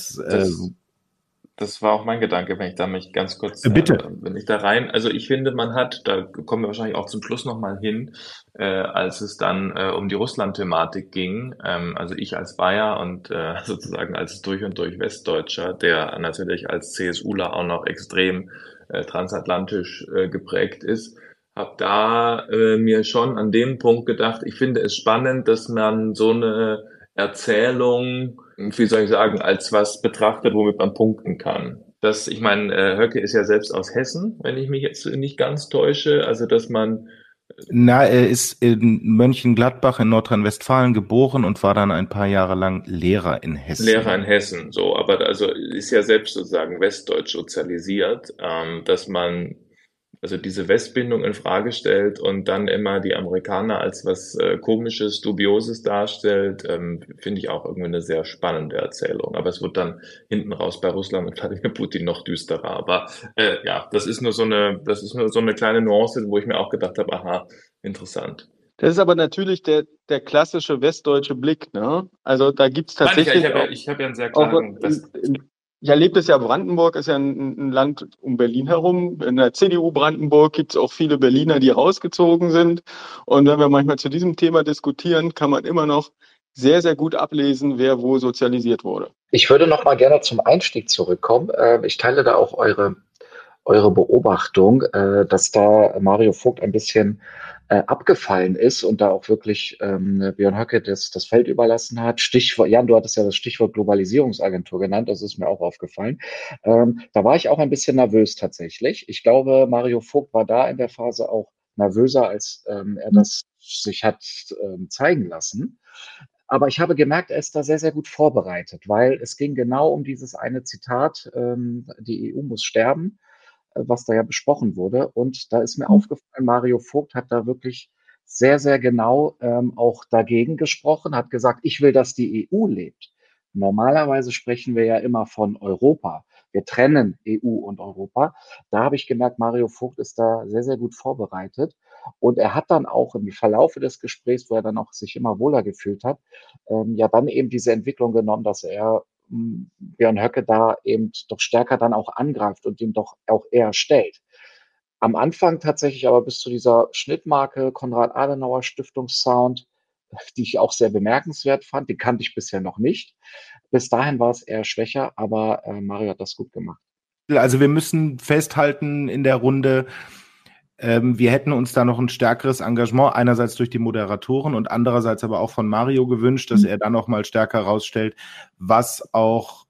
Das war auch mein Gedanke, wenn ich da mich ganz kurz, Bitte. wenn ich da rein, also ich finde, da kommen wir wahrscheinlich auch zum Schluss nochmal hin, als es dann um die Russland-Thematik ging, also ich als Bayer und sozusagen als durch und durch Westdeutscher, der natürlich als CSUler auch noch extrem transatlantisch geprägt ist, habe da mir schon an dem Punkt gedacht, ich finde es spannend, dass man so eine Erzählung, wie soll ich sagen, als was betrachtet, womit man punkten kann. Ich meine, Höcke ist ja selbst aus Hessen, wenn ich mich jetzt nicht ganz täusche, also dass man... Er ist in Mönchengladbach in Nordrhein-Westfalen geboren und war dann ein paar Jahre lang Lehrer in Hessen. So, aber also ist ja selbst sozusagen westdeutsch sozialisiert, dass man also diese Westbindung in Frage stellt und dann immer die Amerikaner als was Komisches, Dubioses darstellt, finde ich auch irgendwie eine sehr spannende Erzählung. Aber es wird dann hinten raus bei Russland und Wladimir Putin noch düsterer. Aber das ist nur so eine kleine Nuance, wo ich mir auch gedacht habe, aha, interessant. Das ist aber natürlich der klassische westdeutsche Blick, ne? Also da gibt's tatsächlich. Ich habe ja einen sehr klaren. Ich erlebe das ja, Brandenburg ist ja ein Land um Berlin herum. In der CDU Brandenburg gibt es auch viele Berliner, die rausgezogen sind. Und wenn wir manchmal zu diesem Thema diskutieren, kann man immer noch sehr, sehr gut ablesen, wer wo sozialisiert wurde. Ich würde noch mal gerne zum Einstieg zurückkommen. Ich teile da auch eure Beobachtung, dass da Mario Vogt ein bisschen abgefallen ist und da auch wirklich Björn Höcke das Feld überlassen hat. Jan, du hattest ja das Stichwort Globalisierungsagentur genannt, das ist mir auch aufgefallen. Da war ich auch ein bisschen nervös tatsächlich. Ich glaube, Mario Vogt war da in der Phase auch nervöser, als er das sich hat zeigen lassen. Aber ich habe gemerkt, er ist da sehr, sehr gut vorbereitet, weil es ging genau um dieses eine Zitat, die EU muss sterben, was da ja besprochen wurde. Und da ist mir aufgefallen, Mario Vogt hat da wirklich sehr, sehr genau auch dagegen gesprochen, hat gesagt, ich will, dass die EU lebt. Normalerweise sprechen wir ja immer von Europa. Wir trennen EU und Europa. Da habe ich gemerkt, Mario Vogt ist da sehr, sehr gut vorbereitet. Und er hat dann auch im Verlaufe des Gesprächs, wo er dann auch sich immer wohler gefühlt hat, ja dann eben diese Entwicklung genommen, dass er Björn Höcke da eben doch stärker dann auch angreift und ihn doch auch eher stellt. Am Anfang tatsächlich aber bis zu dieser Schnittmarke Konrad-Adenauer-Stiftungssound, die ich auch sehr bemerkenswert fand, die kannte ich bisher noch nicht. Bis dahin war es eher schwächer, aber Mario hat das gut gemacht. Also wir müssen festhalten in der Runde, wir hätten uns da noch ein stärkeres Engagement, einerseits durch die Moderatoren und andererseits aber auch von Mario gewünscht, dass er da noch mal stärker rausstellt, was auch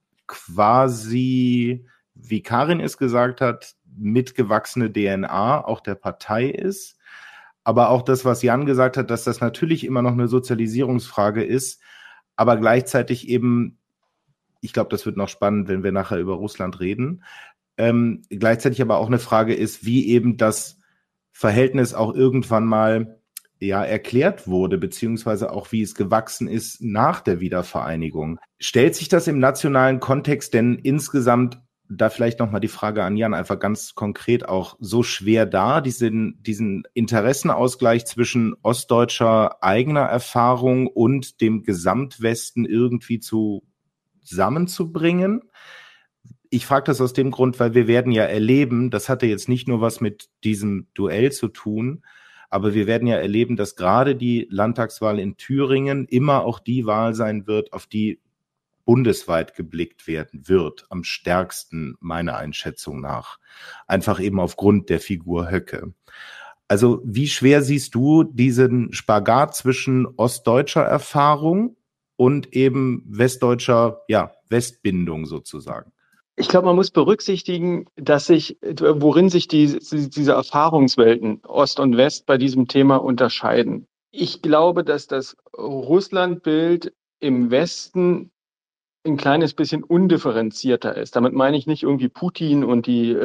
quasi, wie Karin es gesagt hat, mitgewachsene DNA auch der Partei ist. Aber auch das, was Jan gesagt hat, dass das natürlich immer noch eine Sozialisierungsfrage ist, aber gleichzeitig eben, ich glaube, das wird noch spannend, wenn wir nachher über Russland reden, gleichzeitig aber auch eine Frage ist, wie eben das Verhältnis auch irgendwann mal erklärt wurde, beziehungsweise auch wie es gewachsen ist nach der Wiedervereinigung. Stellt sich das im nationalen Kontext denn insgesamt, da vielleicht nochmal die Frage an Jan, einfach ganz konkret auch so schwer dar, diesen Interessenausgleich zwischen ostdeutscher eigener Erfahrung und dem Gesamtwesten irgendwie zusammenzubringen? Ich frage das aus dem Grund, weil wir werden ja erleben, das hatte jetzt nicht nur was mit diesem Duell zu tun, aber wir werden ja erleben, dass gerade die Landtagswahl in Thüringen immer auch die Wahl sein wird, auf die bundesweit geblickt werden wird, am stärksten meiner Einschätzung nach. Einfach eben aufgrund der Figur Höcke. Also wie schwer siehst du diesen Spagat zwischen ostdeutscher Erfahrung und eben westdeutscher, Westbindung sozusagen? Ich glaube, man muss berücksichtigen, worin sich diese Erfahrungswelten Ost und West bei diesem Thema unterscheiden. Ich glaube, dass das Russlandbild im Westen ein kleines bisschen undifferenzierter ist. Damit meine ich nicht irgendwie Putin und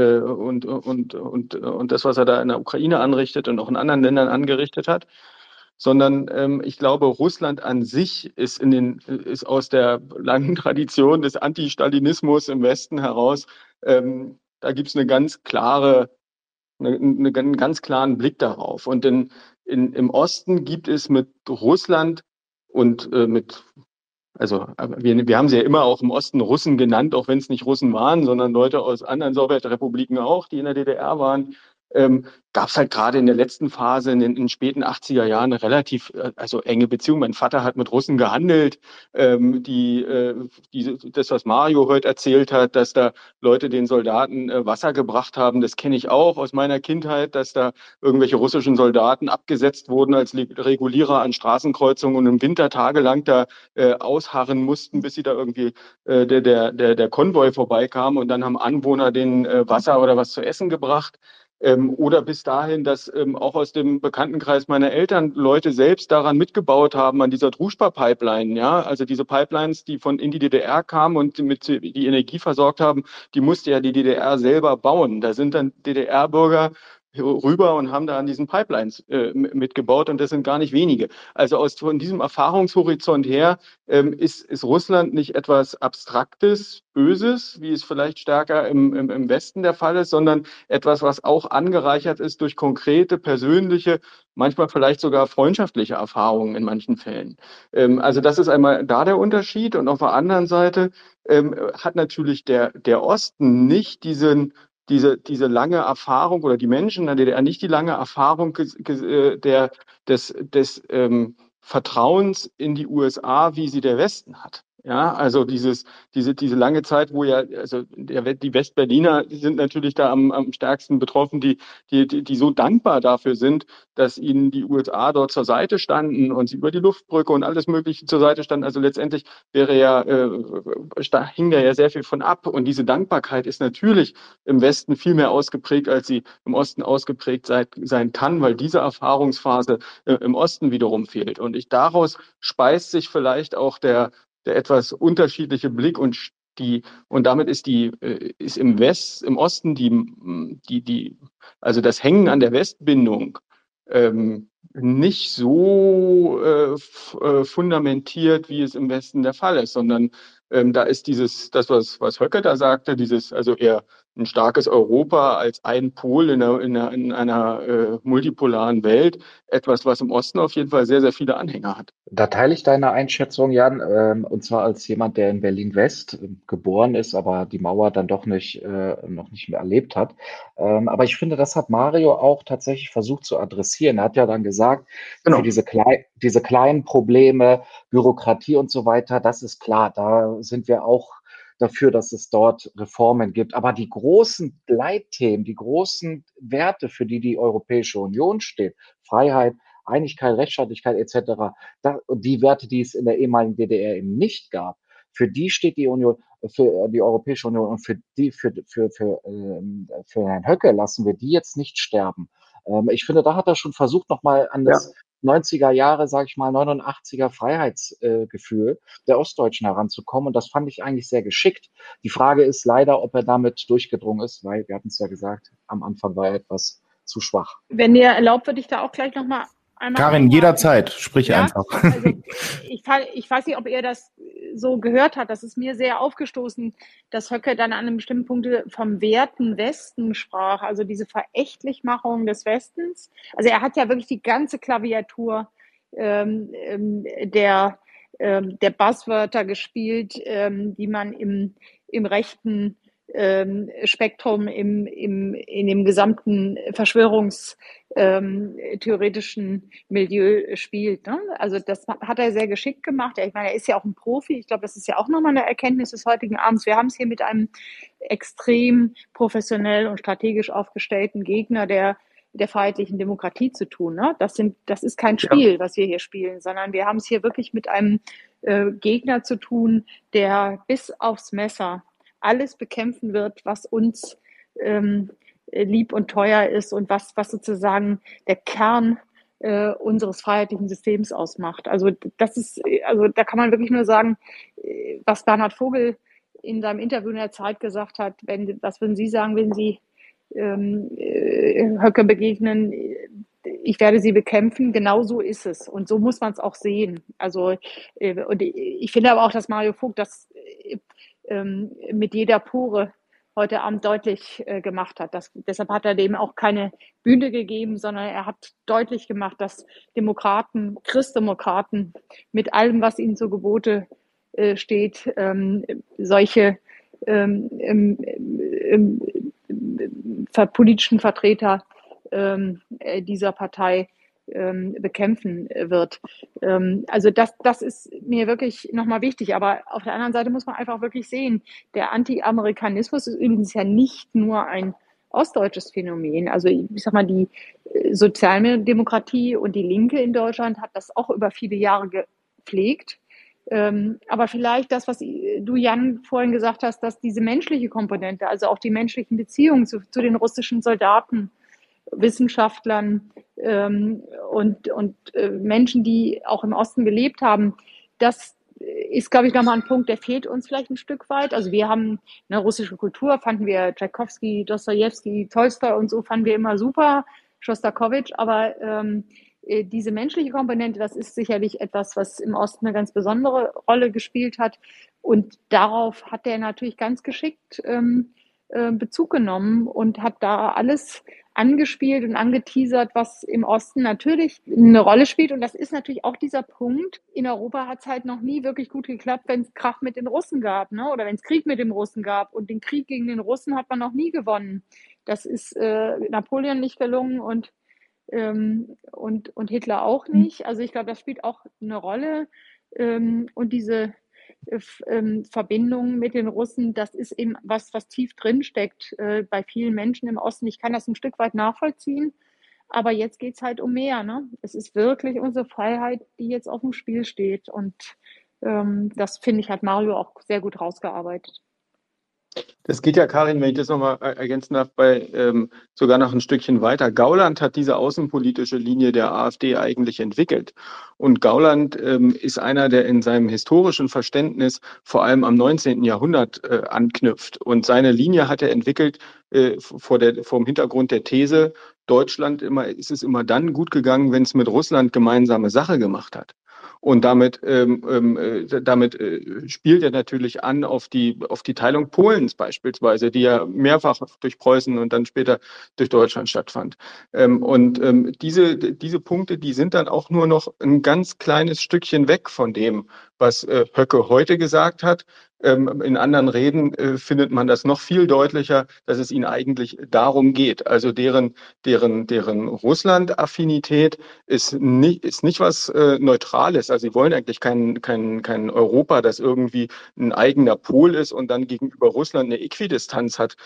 das, was er da in der Ukraine anrichtet und auch in anderen Ländern angerichtet hat, sondern ich glaube, Russland an sich ist aus der langen Tradition des Anti-Stalinismus im Westen heraus. Da gibt es einen ganz klaren Blick darauf. Und im Osten gibt es mit Russland und wir haben sie ja immer auch im Osten Russen genannt, auch wenn es nicht Russen waren, sondern Leute aus anderen Sowjetrepubliken auch, die in der DDR waren. Gab es halt gerade in der letzten Phase, in den späten 80er Jahren, eine relativ enge Beziehung. Mein Vater hat mit Russen gehandelt. Das, was Mario heute erzählt hat, dass da Leute den Soldaten Wasser gebracht haben, das kenne ich auch aus meiner Kindheit, dass da irgendwelche russischen Soldaten abgesetzt wurden als Regulierer an Straßenkreuzungen und im Winter tagelang da ausharren mussten, bis sie da irgendwie der Konvoi vorbeikam und dann haben Anwohner denen Wasser oder was zu essen gebracht. Oder bis dahin, dass auch aus dem Bekanntenkreis meiner Eltern Leute selbst daran mitgebaut haben, an dieser Druschba-Pipeline, ja, also diese Pipelines, die in die DDR kamen und mit die Energie versorgt haben, die musste ja die DDR selber bauen. Da sind dann DDR-Bürger rüber und haben da an diesen Pipelines mitgebaut und das sind gar nicht wenige. Also von diesem Erfahrungshorizont her ist Russland nicht etwas Abstraktes, Böses, wie es vielleicht stärker im Westen der Fall ist, sondern etwas, was auch angereichert ist durch konkrete, persönliche, manchmal vielleicht sogar freundschaftliche Erfahrungen in manchen Fällen. Also das ist einmal da der Unterschied und auf der anderen Seite hat natürlich der Osten nicht diese lange Erfahrung oder die Menschen in der DDR nicht die lange Erfahrung des Vertrauens in die USA, wie sie der Westen hat. Ja, also diese lange Zeit, wo ja, also die Westberliner sind natürlich da am stärksten betroffen, die so dankbar dafür sind, dass ihnen die USA dort zur Seite standen und sie über die Luftbrücke und alles Mögliche zur Seite standen. Also letztendlich hing da ja sehr viel von ab. Und diese Dankbarkeit ist natürlich im Westen viel mehr ausgeprägt, als sie im Osten ausgeprägt sein kann, weil diese Erfahrungsphase im Osten wiederum fehlt. Und daraus speist sich vielleicht auch der etwas unterschiedliche Blick und damit ist im Osten also das Hängen an der Westbindung nicht so fundamentiert, wie es im Westen der Fall ist, sondern da ist was Höcke da sagte, also eher ein starkes Europa als ein Pol in einer multipolaren Welt, etwas, was im Osten auf jeden Fall sehr, sehr viele Anhänger hat. Da teile ich deine Einschätzung, Jan, und zwar als jemand, der in Berlin-West geboren ist, aber die Mauer dann doch noch nicht mehr erlebt hat. Aber ich finde, das hat Mario auch tatsächlich versucht zu adressieren. Er hat ja dann gesagt, Genau. für diese kleinen Probleme, Bürokratie und so weiter, das ist klar, da sind wir auch dafür, dass es dort Reformen gibt. Aber die großen Leitthemen, die großen Werte, für die Europäische Union steht, Freiheit, Einigkeit, Rechtsstaatlichkeit etc., die Werte, die es in der ehemaligen DDR eben nicht gab, für die steht die Union, für die Europäische Union und für Herrn Höcke lassen wir die jetzt nicht sterben. Ich finde, da hat er schon versucht, nochmal an das 90er Jahre, sage ich mal, 89er Freiheitsgefühl der Ostdeutschen heranzukommen. Und das fand ich eigentlich sehr geschickt. Die Frage ist leider, ob er damit durchgedrungen ist, weil, wir hatten es ja gesagt, am Anfang war er etwas zu schwach. Wenn dir erlaubt, würde ich da auch gleich nochmal einmal. Karin, jederzeit, sprich einfach. Also ich weiß nicht, ob ihr das so gehört habt. Das ist mir sehr aufgestoßen, dass Höcke dann an einem bestimmten Punkt vom Werten Westen sprach, also diese Verächtlichmachung des Westens. Also er hat ja wirklich die ganze Klaviatur der Buzzwörter gespielt, die man im rechten Spektrum in dem gesamten verschwörungstheoretischen Milieu spielt. Ne? Also das hat er sehr geschickt gemacht. Ich meine, er ist ja auch ein Profi. Ich glaube, das ist ja auch nochmal eine Erkenntnis des heutigen Abends. Wir haben es hier mit einem extrem professionell und strategisch aufgestellten Gegner der freiheitlichen Demokratie zu tun. Ne? Das ist kein Spiel, was wir hier spielen, sondern wir haben es hier wirklich mit einem Gegner zu tun, der bis aufs Messer alles bekämpfen wird, was uns lieb und teuer ist und was sozusagen der Kern unseres freiheitlichen Systems ausmacht. Also da kann man wirklich nur sagen, was Bernhard Vogel in seinem Interview in der Zeit gesagt hat, was würden Sie sagen, wenn Sie Höcke begegnen? Ich werde sie bekämpfen, genau so ist es. Und so muss man es auch sehen. Also, und ich finde aber auch, dass Mario Vogt das mit jeder Pore heute Abend deutlich gemacht hat. Deshalb hat er dem auch keine Bühne gegeben, sondern er hat deutlich gemacht, dass Christdemokraten mit allem, was ihnen zu Gebote steht, solche politischen Vertreter dieser Partei bekämpfen wird. Also das ist mir wirklich nochmal wichtig. Aber auf der anderen Seite muss man einfach wirklich sehen, der Anti-Amerikanismus ist übrigens ja nicht nur ein ostdeutsches Phänomen. Also ich sag mal, die Sozialdemokratie und die Linke in Deutschland hat das auch über viele Jahre gepflegt. Aber vielleicht das, was du, Jan, vorhin gesagt hast, dass diese menschliche Komponente, also auch die menschlichen Beziehungen zu den russischen Soldaten, Wissenschaftlern und Menschen, die auch im Osten gelebt haben, das ist, glaube ich, nochmal ein Punkt, der fehlt uns vielleicht ein Stück weit. Also wir haben eine russische Kultur, fanden wir Tschaikowski, Dostojewski, Tolstoi und so, fanden wir immer super, Schostakowitsch, aber diese menschliche Komponente, das ist sicherlich etwas, was im Osten eine ganz besondere Rolle gespielt hat. Und darauf hat er natürlich ganz geschickt Bezug genommen und hat da alles angespielt und angeteasert, was im Osten natürlich eine Rolle spielt. Und das ist natürlich auch dieser Punkt. In Europa hat es halt noch nie wirklich gut geklappt, wenn es Krach mit den Russen gab, ne? Oder wenn es Krieg mit den Russen gab. Und den Krieg gegen den Russen hat man noch nie gewonnen. Das ist Napoleon nicht gelungen und Hitler auch nicht. Also ich glaube, das spielt auch eine Rolle. Und diese Verbindungen mit den Russen, das ist eben was tief drin steckt bei vielen Menschen im Osten. Ich kann das ein Stück weit nachvollziehen, aber jetzt geht es halt um mehr. Ne? Es ist wirklich unsere Freiheit, die jetzt auf dem Spiel steht. Und das, finde ich, hat Mario auch sehr gut rausgearbeitet. Das geht ja, Karin, wenn ich das nochmal ergänzen darf, sogar noch ein Stückchen weiter. Gauland hat diese außenpolitische Linie der AfD eigentlich entwickelt. Und Gauland ist einer, der in seinem historischen Verständnis vor allem am 19. Jahrhundert anknüpft. Und seine Linie hat er entwickelt vor dem Hintergrund der These, ist es immer dann gut gegangen, wenn es mit Russland gemeinsame Sache gemacht hat. Und damit spielt er natürlich an auf die Teilung Polens beispielsweise, die ja mehrfach durch Preußen und dann später durch Deutschland stattfand. Diese Punkte, die sind dann auch nur noch ein ganz kleines Stückchen weg von dem, was Höcke heute gesagt hat. In anderen Reden findet man das noch viel deutlicher, dass es ihnen eigentlich darum geht. Also deren Russland-Affinität ist nicht was Neutrales. Also sie wollen eigentlich kein Europa, das irgendwie ein eigener Pol ist und dann gegenüber Russland eine Äquidistanz hat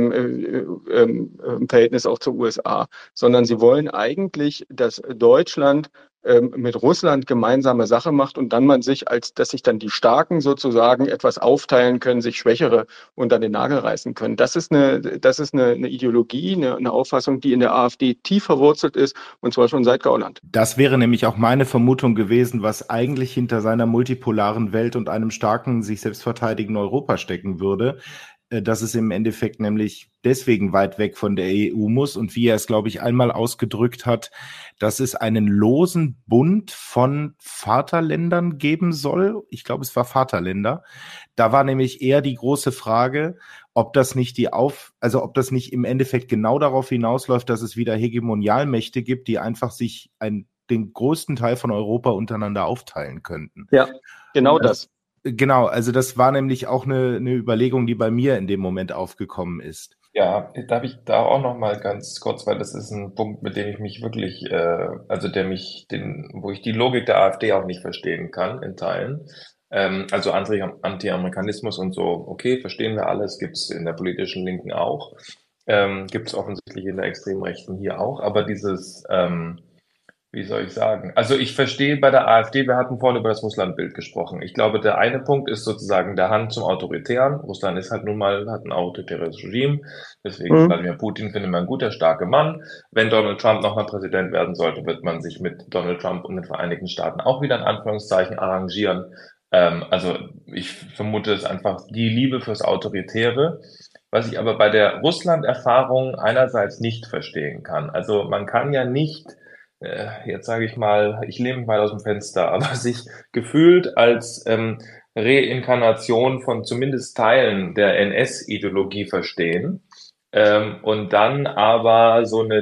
im Verhältnis auch zur USA, sondern sie wollen eigentlich, dass Deutschland mit Russland gemeinsame Sache macht und dann dass sich dann die Starken sozusagen etwas aufteilen können, sich Schwächere unter den Nagel reißen können. Das ist eine Ideologie, eine Auffassung, die in der AfD tief verwurzelt ist, und zwar schon seit Gauland. Das wäre nämlich auch meine Vermutung gewesen, was eigentlich hinter seiner multipolaren Welt und einem starken, sich selbst verteidigenden Europa stecken würde, dass es im Endeffekt nämlich deswegen weit weg von der EU muss und wie er es, glaube ich, einmal ausgedrückt hat, dass es einen losen Bund von Vaterländern geben soll. Ich glaube, es war Vaterländer. Da war nämlich eher die große Frage, ob das nicht ob das nicht im Endeffekt genau darauf hinausläuft, dass es wieder Hegemonialmächte gibt, die einfach sich den größten Teil von Europa untereinander aufteilen könnten. Ja, genau das. Genau, also das war nämlich auch eine Überlegung, die bei mir in dem Moment aufgekommen ist. Ja, darf ich da auch noch mal ganz kurz, weil das ist ein Punkt, mit dem ich mich wirklich, wo ich die Logik der AfD auch nicht verstehen kann in Teilen. Also Anti-Amerikanismus und so, okay, verstehen wir alles, gibt's in der politischen Linken auch, gibt's offensichtlich in der extremen Rechten hier auch, aber wie soll ich sagen? Also ich verstehe bei der AfD, wir hatten vorhin über das Russlandbild gesprochen. Ich glaube, der eine Punkt ist sozusagen der Hang zum Autoritären. Russland ist halt nun mal, hat ein autoritäres Regime. Deswegen Wladimir Putin findet man ein guter, starker Mann. Wenn Donald Trump nochmal Präsident werden sollte, wird man sich mit Donald Trump und den Vereinigten Staaten auch wieder in Anführungszeichen arrangieren. Also ich vermute, es ist einfach die Liebe fürs Autoritäre. Was ich aber bei der Russland-Erfahrung einerseits nicht verstehen kann. Also man kann ja nicht jetzt sage ich mal, ich lehne mich mal aus dem Fenster, aber sich gefühlt als Reinkarnation von zumindest Teilen der NS-Ideologie verstehen und dann aber so eine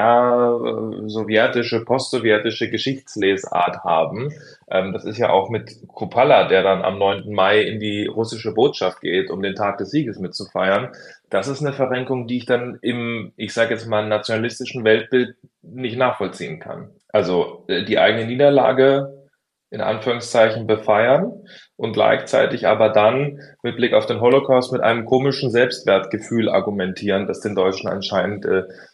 DDR-sowjetische, postsowjetische Geschichtslesart haben. Das ist ja auch mit Kupala, der dann am 9. Mai in die russische Botschaft geht, um den Tag des Sieges mitzufeiern. Das ist eine Verrenkung, die ich dann ich sage jetzt mal, nationalistischen Weltbild nicht nachvollziehen kann. Also die eigene Niederlage in Anführungszeichen befeiern und gleichzeitig aber dann mit Blick auf den Holocaust mit einem komischen Selbstwertgefühl argumentieren, das den Deutschen anscheinend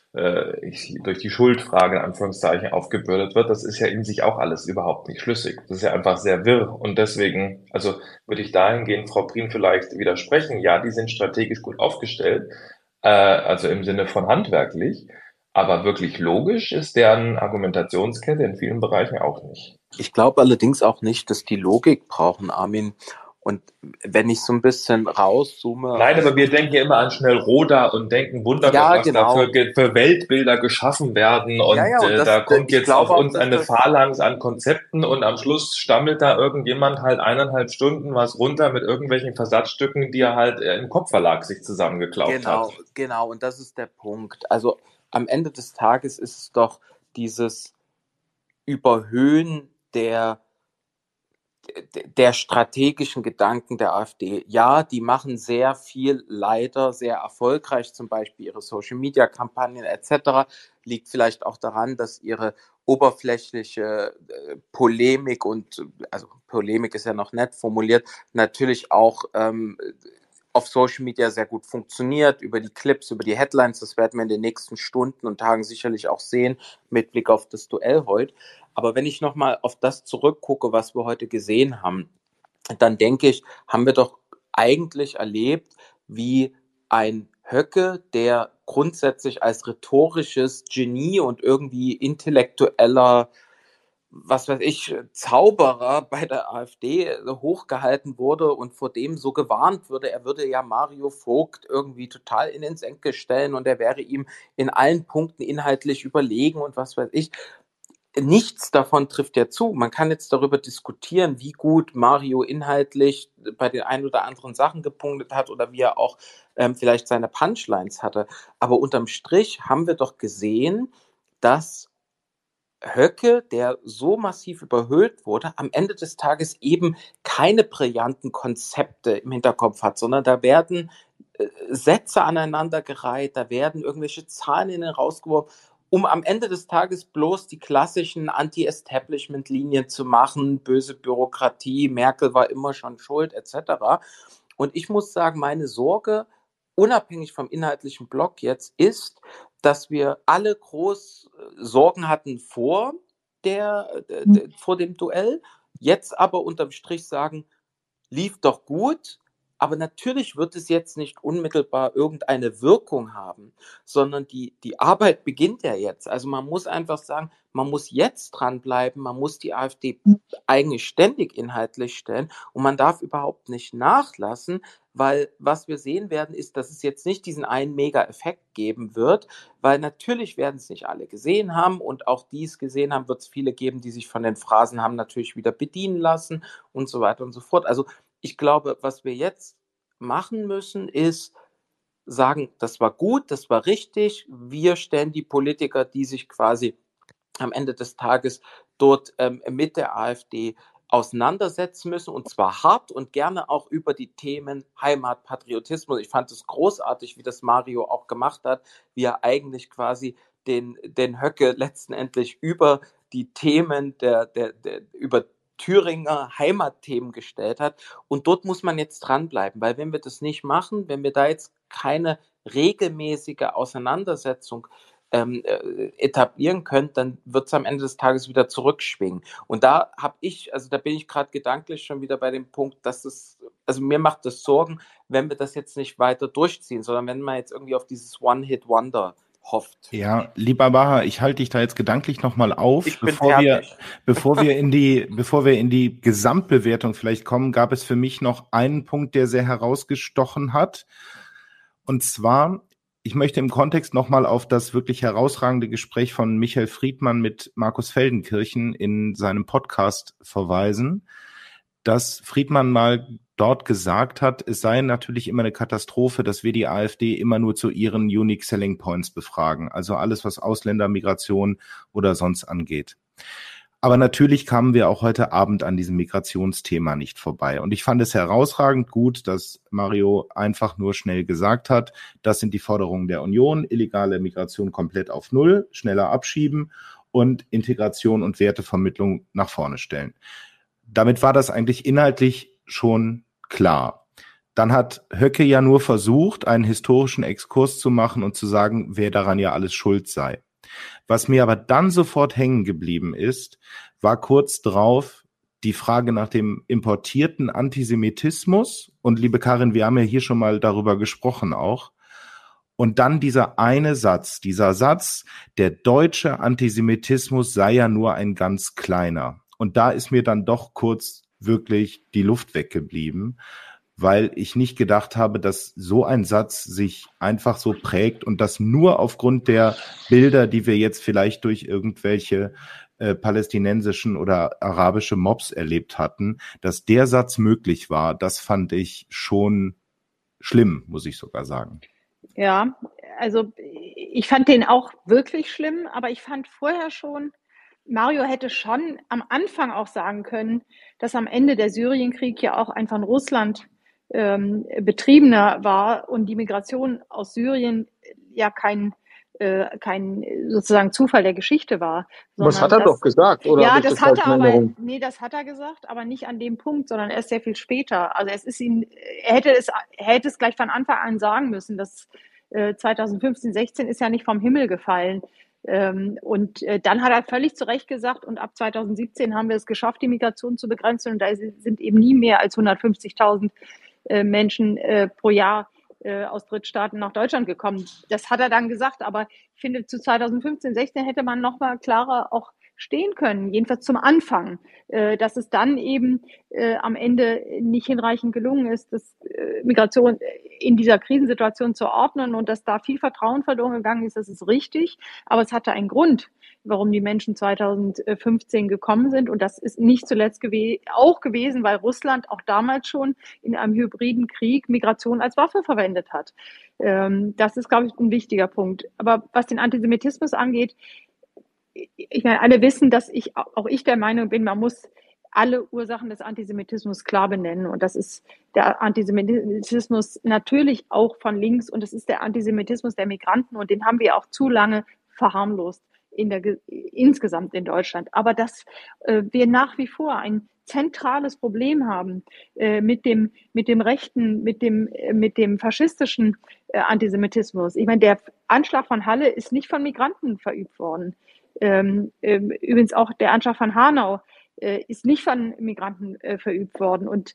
durch die Schuldfrage in Anführungszeichen aufgebürdet wird. Das ist ja in sich auch alles überhaupt nicht schlüssig. Das ist ja einfach sehr wirr und deswegen, also würde ich dahingehend Frau Prien vielleicht widersprechen. Ja, die sind strategisch gut aufgestellt, also im Sinne von handwerklich, aber wirklich logisch ist deren Argumentationskette in vielen Bereichen auch nicht. Ich glaube allerdings auch nicht, dass die Logik brauchen, Armin. Und wenn ich so ein bisschen rauszoome... Nein, aber wir denken ja immer an Schnellroda und denken wunderbar, was da für Weltbilder geschaffen werden. Und da kommt jetzt auf uns eine Phalanx an Konzepten und am Schluss stammelt da irgendjemand halt 1,5 Stunden was runter mit irgendwelchen Versatzstücken, die er halt im Kopfverlag sich zusammengeklaubt hat. Genau, und das ist der Punkt. Also am Ende des Tages ist es doch dieses Überhöhen der der strategischen Gedanken der AfD. Ja, die machen sehr viel, leider sehr erfolgreich, zum Beispiel ihre Social-Media-Kampagnen etc. Liegt vielleicht auch daran, dass ihre oberflächliche Polemik also Polemik ist ja noch nett formuliert, natürlich auch auf Social Media sehr gut funktioniert, über die Clips, über die Headlines, das werden wir in den nächsten Stunden und Tagen sicherlich auch sehen, mit Blick auf das Duell heute. Aber wenn ich nochmal auf das zurückgucke, was wir heute gesehen haben, dann denke ich, haben wir doch eigentlich erlebt, wie ein Höcke, der grundsätzlich als rhetorisches Genie und irgendwie intellektueller, was weiß ich, Zauberer bei der AfD hochgehalten wurde und vor dem so gewarnt würde, er würde ja Mario Vogt irgendwie total in den Senkel stellen und er wäre ihm in allen Punkten inhaltlich überlegen und was weiß ich. Nichts davon trifft ja zu. Man kann jetzt darüber diskutieren, wie gut Mario inhaltlich bei den ein oder anderen Sachen gepunktet hat oder wie er auch vielleicht seine Punchlines hatte. Aber unterm Strich haben wir doch gesehen, dass Höcke, der so massiv überhöht wurde, am Ende des Tages eben keine brillanten Konzepte im Hinterkopf hat, sondern da werden Sätze aneinandergereiht, da werden irgendwelche Zahlen in den rausgeworfen, um am Ende des Tages bloß die klassischen Anti-Establishment-Linien zu machen, böse Bürokratie, Merkel war immer schon schuld, etc. Und ich muss sagen, meine Sorge, unabhängig vom inhaltlichen Block jetzt, ist, dass wir alle groß Sorgen hatten vor dem Duell, jetzt aber unterm Strich sagen, lief doch gut, aber natürlich wird es jetzt nicht unmittelbar irgendeine Wirkung haben, sondern die Arbeit beginnt ja jetzt. Also man muss einfach sagen, man muss jetzt dranbleiben, man muss die AfD eigentlich ständig inhaltlich stellen und man darf überhaupt nicht nachlassen, weil was wir sehen werden, ist, dass es jetzt nicht diesen einen Mega-Effekt geben wird, weil natürlich werden es nicht alle gesehen haben und auch die es gesehen haben, wird es viele geben, die sich von den Phrasen haben natürlich wieder bedienen lassen und so weiter und so fort. Also ich glaube, was wir jetzt machen müssen, ist sagen, das war gut, das war richtig. Wir stellen die Politiker, die sich quasi am Ende des Tages dort mit der AfD auseinandersetzen müssen, und zwar hart und gerne auch über die Themen Heimat, Patriotismus. Ich fand es großartig, wie das Mario auch gemacht hat, wie er eigentlich quasi den Höcke letztendlich über die Themen über Thüringer Heimatthemen gestellt hat. Und dort muss man jetzt dranbleiben, weil wenn wir das nicht machen, wenn wir da jetzt keine regelmäßige Auseinandersetzung etablieren könnt, dann wird es am Ende des Tages wieder zurückschwingen. Und da bin ich gerade gedanklich schon wieder bei dem Punkt, also mir macht das Sorgen, wenn wir das jetzt nicht weiter durchziehen, sondern wenn man jetzt irgendwie auf dieses One-Hit-Wonder hofft. Ja, lieber Baha, ich halte dich da jetzt gedanklich nochmal auf. Bevor wir in die Gesamtbewertung vielleicht kommen, gab es für mich noch einen Punkt, der sehr herausgestochen hat. Und zwar, ich möchte im Kontext nochmal auf das wirklich herausragende Gespräch von Michael Friedmann mit Markus Feldenkirchen in seinem Podcast verweisen, dass Friedmann mal dort gesagt hat, es sei natürlich immer eine Katastrophe, dass wir die AfD immer nur zu ihren Unique Selling Points befragen, also alles, was Ausländermigration oder sonst angeht. Aber natürlich kamen wir auch heute Abend an diesem Migrationsthema nicht vorbei. Und ich fand es herausragend gut, dass Mario einfach nur schnell gesagt hat, das sind die Forderungen der Union, illegale Migration komplett auf Null, schneller abschieben und Integration und Wertevermittlung nach vorne stellen. Damit war das eigentlich inhaltlich schon klar. Dann hat Höcke ja nur versucht, einen historischen Exkurs zu machen und zu sagen, wer daran ja alles schuld sei. Was mir aber dann sofort hängen geblieben ist, war kurz drauf die Frage nach dem importierten Antisemitismus. Und liebe Karin, wir haben ja hier schon mal darüber gesprochen auch. Und dann dieser Satz, der deutsche Antisemitismus sei ja nur ein ganz kleiner. Und da ist mir dann doch kurz wirklich die Luft weggeblieben, weil ich nicht gedacht habe, dass so ein Satz sich einfach so prägt und das nur aufgrund der Bilder, die wir jetzt vielleicht durch irgendwelche palästinensischen oder arabische Mobs erlebt hatten, dass der Satz möglich war, das fand ich schon schlimm, muss ich sogar sagen. Ja, also ich fand den auch wirklich schlimm, aber ich fand vorher schon, Mario hätte schon am Anfang auch sagen können, dass am Ende der Syrienkrieg ja auch ein von Russland betriebener war und die Migration aus Syrien ja kein sozusagen Zufall der Geschichte war. Das hat er doch gesagt, oder? Ja, habe ich das das falsch hat in er, aber Erinnerung? nee, das hat er gesagt, aber nicht an dem Punkt, sondern erst sehr viel später. Also er hätte es gleich von Anfang an sagen müssen, dass 2015, 16 ist ja nicht vom Himmel gefallen. Und dann hat er völlig zu Recht gesagt, und ab 2017 haben wir es geschafft, die Migration zu begrenzen. Und da sind eben nie mehr als 150.000 Menschen pro Jahr aus Drittstaaten nach Deutschland gekommen. Das hat er dann gesagt, aber ich finde, zu 2015, 16 hätte man noch mal klarer auch stehen können, jedenfalls zum Anfang, dass es dann eben am Ende nicht hinreichend gelungen ist, das Migration in dieser Krisensituation zu ordnen und dass da viel Vertrauen verloren gegangen ist, das ist richtig, aber es hatte einen Grund, warum die Menschen 2015 gekommen sind, und das ist nicht zuletzt auch gewesen, weil Russland auch damals schon in einem hybriden Krieg Migration als Waffe verwendet hat. Das ist, glaube ich, ein wichtiger Punkt. Aber was den Antisemitismus angeht, ich meine, alle wissen, dass auch ich der Meinung bin, man muss alle Ursachen des Antisemitismus klar benennen. Und das ist der Antisemitismus natürlich auch von links, und es ist der Antisemitismus der Migranten, und den haben wir auch zu lange verharmlost insgesamt in Deutschland. Aber dass wir nach wie vor ein zentrales Problem haben mit dem rechten, mit dem faschistischen Antisemitismus. Ich meine, der Anschlag von Halle ist nicht von Migranten verübt worden. Übrigens auch der Anschlag von Hanau ist nicht von Migranten verübt worden. Und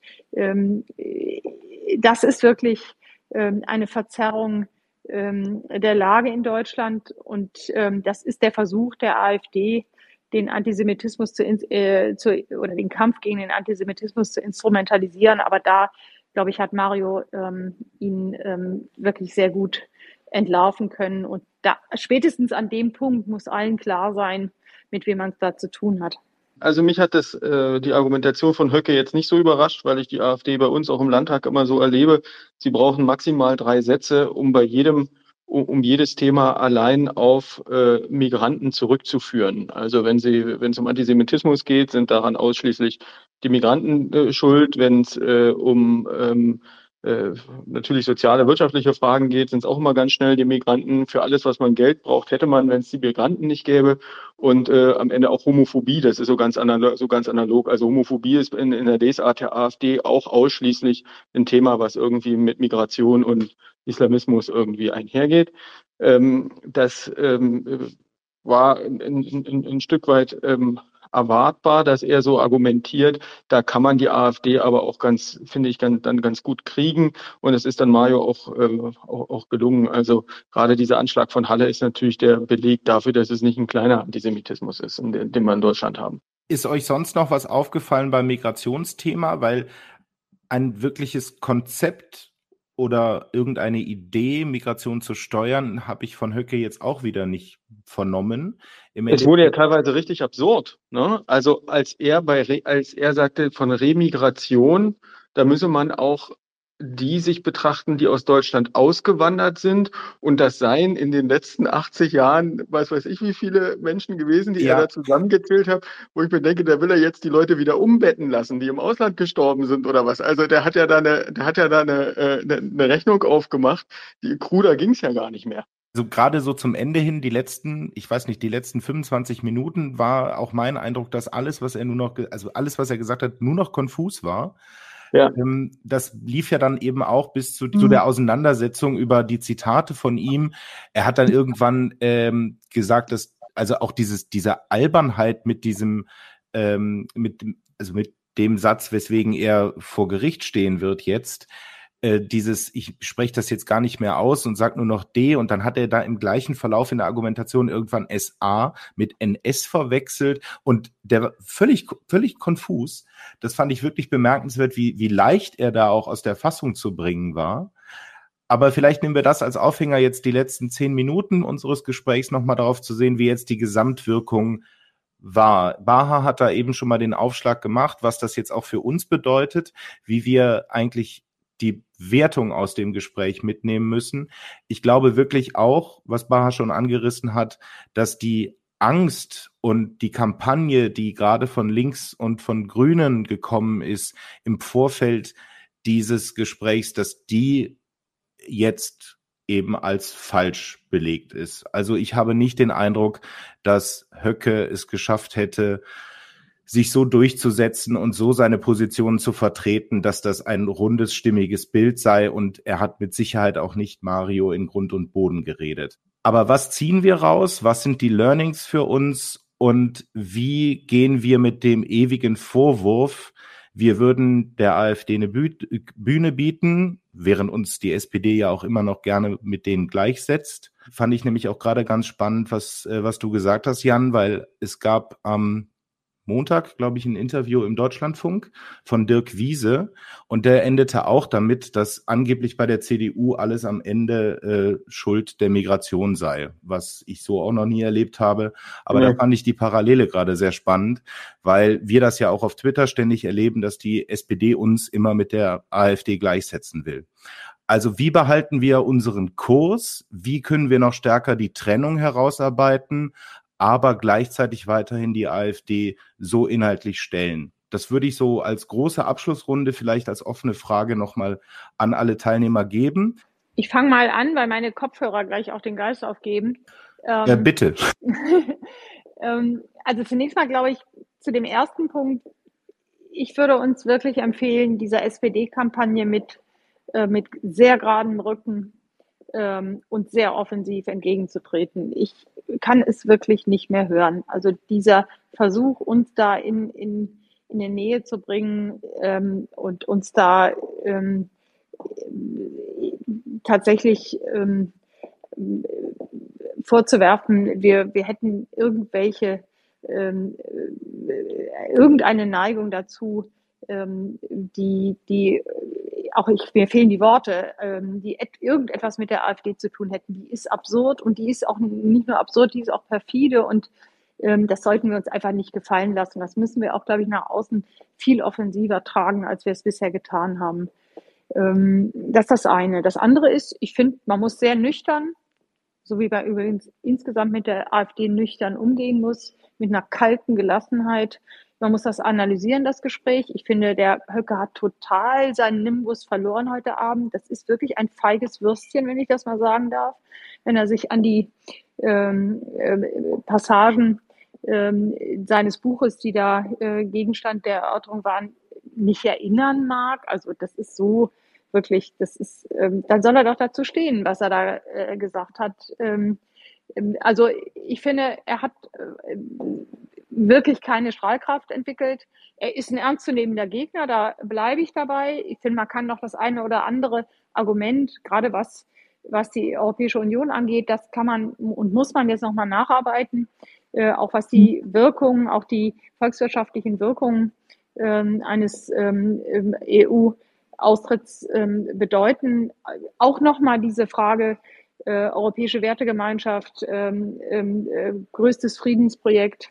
das ist wirklich eine Verzerrung der Lage in Deutschland. Und das ist der Versuch der AfD, den Antisemitismus oder den Kampf gegen den Antisemitismus zu instrumentalisieren. Aber da, glaube ich, hat Mario ihn wirklich sehr gut entlarven können. Und da, spätestens an dem Punkt muss allen klar sein, mit wem man es da zu tun hat. Also mich hat die Argumentation von Höcke jetzt nicht so überrascht, weil ich die AfD bei uns auch im Landtag immer so erlebe. Sie brauchen maximal 3 Sätze, um jedes Thema allein auf Migranten zurückzuführen. Also wenn es um Antisemitismus geht, sind daran ausschließlich die Migranten schuld. Wenn es um natürlich soziale, wirtschaftliche Fragen geht, sind es auch immer ganz schnell die Migranten. Für alles, was man Geld braucht, hätte man, wenn es die Migranten nicht gäbe. Und am Ende auch Homophobie, das ist so ganz analog. Also Homophobie ist in der Lesart der AfD auch ausschließlich ein Thema, was irgendwie mit Migration und Islamismus irgendwie einhergeht. Das war ein Stück weit erwartbar, dass er so argumentiert. Da kann man die AfD aber auch finde ich, dann ganz gut kriegen. Und es ist dann Mario auch gelungen. Also gerade dieser Anschlag von Halle ist natürlich der Beleg dafür, dass es nicht ein kleiner Antisemitismus ist, den wir in Deutschland haben. Ist euch sonst noch was aufgefallen beim Migrationsthema? Weil ein wirkliches Konzept oder irgendeine Idee, Migration zu steuern, habe ich von Höcke jetzt auch wieder nicht vernommen. Es wurde ja teilweise richtig absurd, ne? Also als er sagte von Remigration, da müsse man auch die sich betrachten, die aus Deutschland ausgewandert sind, und das seien in den letzten 80 Jahren, weiß ich wie viele Menschen gewesen, die er da zusammengezählt hat, wo ich mir denke, da will er jetzt die Leute wieder umbetten lassen, die im Ausland gestorben sind oder was. Also der hat ja da eine Rechnung aufgemacht, die kruder ging es ja gar nicht mehr. Also gerade so zum Ende hin, die letzten 25 Minuten war auch mein Eindruck, dass alles, was er gesagt hat, nur noch konfus war. Ja. Das lief ja dann eben auch bis zu der Auseinandersetzung über die Zitate von ihm. Er hat dann irgendwann gesagt, dass also auch diese Albernheit mit mit dem Satz, weswegen er vor Gericht stehen wird jetzt, ich spreche das jetzt gar nicht mehr aus und sage nur noch D, und dann hat er da im gleichen Verlauf in der Argumentation irgendwann SA mit NS verwechselt, und der war völlig konfus. Das fand ich wirklich bemerkenswert, wie leicht er da auch aus der Fassung zu bringen war. Aber vielleicht nehmen wir das als Aufhänger, jetzt die letzten 10 Minuten unseres Gesprächs nochmal darauf zu sehen, wie jetzt die Gesamtwirkung war. Baha hat da eben schon mal den Aufschlag gemacht, was das jetzt auch für uns bedeutet, wie wir eigentlich die Wertung aus dem Gespräch mitnehmen müssen. Ich glaube wirklich auch, was Baha schon angerissen hat, dass die Angst und die Kampagne, die gerade von links und von Grünen gekommen ist im Vorfeld dieses Gesprächs, dass die jetzt eben als falsch belegt ist. Also ich habe nicht den Eindruck, dass Höcke es geschafft hätte, sich so durchzusetzen und so seine Positionen zu vertreten, dass das ein rundes, stimmiges Bild sei, und er hat mit Sicherheit auch nicht Mario in Grund und Boden geredet. Aber was ziehen wir raus? Was sind die Learnings für uns? Und wie gehen wir mit dem ewigen Vorwurf, wir würden der AfD eine Bühne bieten, während uns die SPD ja auch immer noch gerne mit denen gleichsetzt? Fand ich nämlich auch gerade ganz spannend, was du gesagt hast, Jan, weil es gab am Montag, glaube ich, ein Interview im Deutschlandfunk von Dirk Wiese, und der endete auch damit, dass angeblich bei der CDU alles am Ende Schuld der Migration sei, was ich so auch noch nie erlebt habe. Aber da fand ich die Parallele gerade sehr spannend, weil wir das ja auch auf Twitter ständig erleben, dass die SPD uns immer mit der AfD gleichsetzen will. Also wie behalten wir unseren Kurs? Wie können wir noch stärker die Trennung herausarbeiten, aber gleichzeitig weiterhin die AfD so inhaltlich stellen? Das würde ich so als große Abschlussrunde vielleicht als offene Frage nochmal an alle Teilnehmer geben. Ich fange mal an, weil meine Kopfhörer gleich auch den Geist aufgeben. Ja, bitte. Also zunächst mal glaube ich, zu dem ersten Punkt, ich würde uns wirklich empfehlen, dieser SPD-Kampagne mit sehr geradem Rücken und sehr offensiv entgegenzutreten. Ich kann es wirklich nicht mehr hören. Also dieser Versuch, uns da in die Nähe zu bringen und uns da tatsächlich vorzuwerfen, wir hätten irgendeine Neigung dazu, mir fehlen die Worte, die irgendetwas mit der AfD zu tun hätten, die ist absurd, und die ist auch nicht nur absurd, die ist auch perfide, und das sollten wir uns einfach nicht gefallen lassen. Das müssen wir auch, glaube ich, nach außen viel offensiver tragen, als wir es bisher getan haben. Das ist das eine. Das andere ist, ich finde, man muss sehr nüchtern, so wie man übrigens insgesamt mit der AfD nüchtern umgehen muss, mit einer kalten Gelassenheit. Man muss das analysieren, das Gespräch. Ich finde, der Höcke hat total seinen Nimbus verloren heute Abend. Das ist wirklich ein feiges Würstchen, wenn ich das mal sagen darf, wenn er sich an die Passagen seines Buches, die da Gegenstand der Erörterung waren, nicht erinnern mag. Also das ist so wirklich, dann soll er doch dazu stehen, was er da gesagt hat. Also ich finde, er hat wirklich keine Strahlkraft entwickelt. Er ist ein ernstzunehmender Gegner, da bleibe ich dabei. Ich finde, man kann noch das eine oder andere Argument, gerade was die Europäische Union angeht, das kann man und muss man jetzt nochmal nacharbeiten, auch was die Wirkungen, auch die volkswirtschaftlichen Wirkungen eines EU-Austritts bedeuten. Auch nochmal diese Frage, europäische Wertegemeinschaft, größtes Friedensprojekt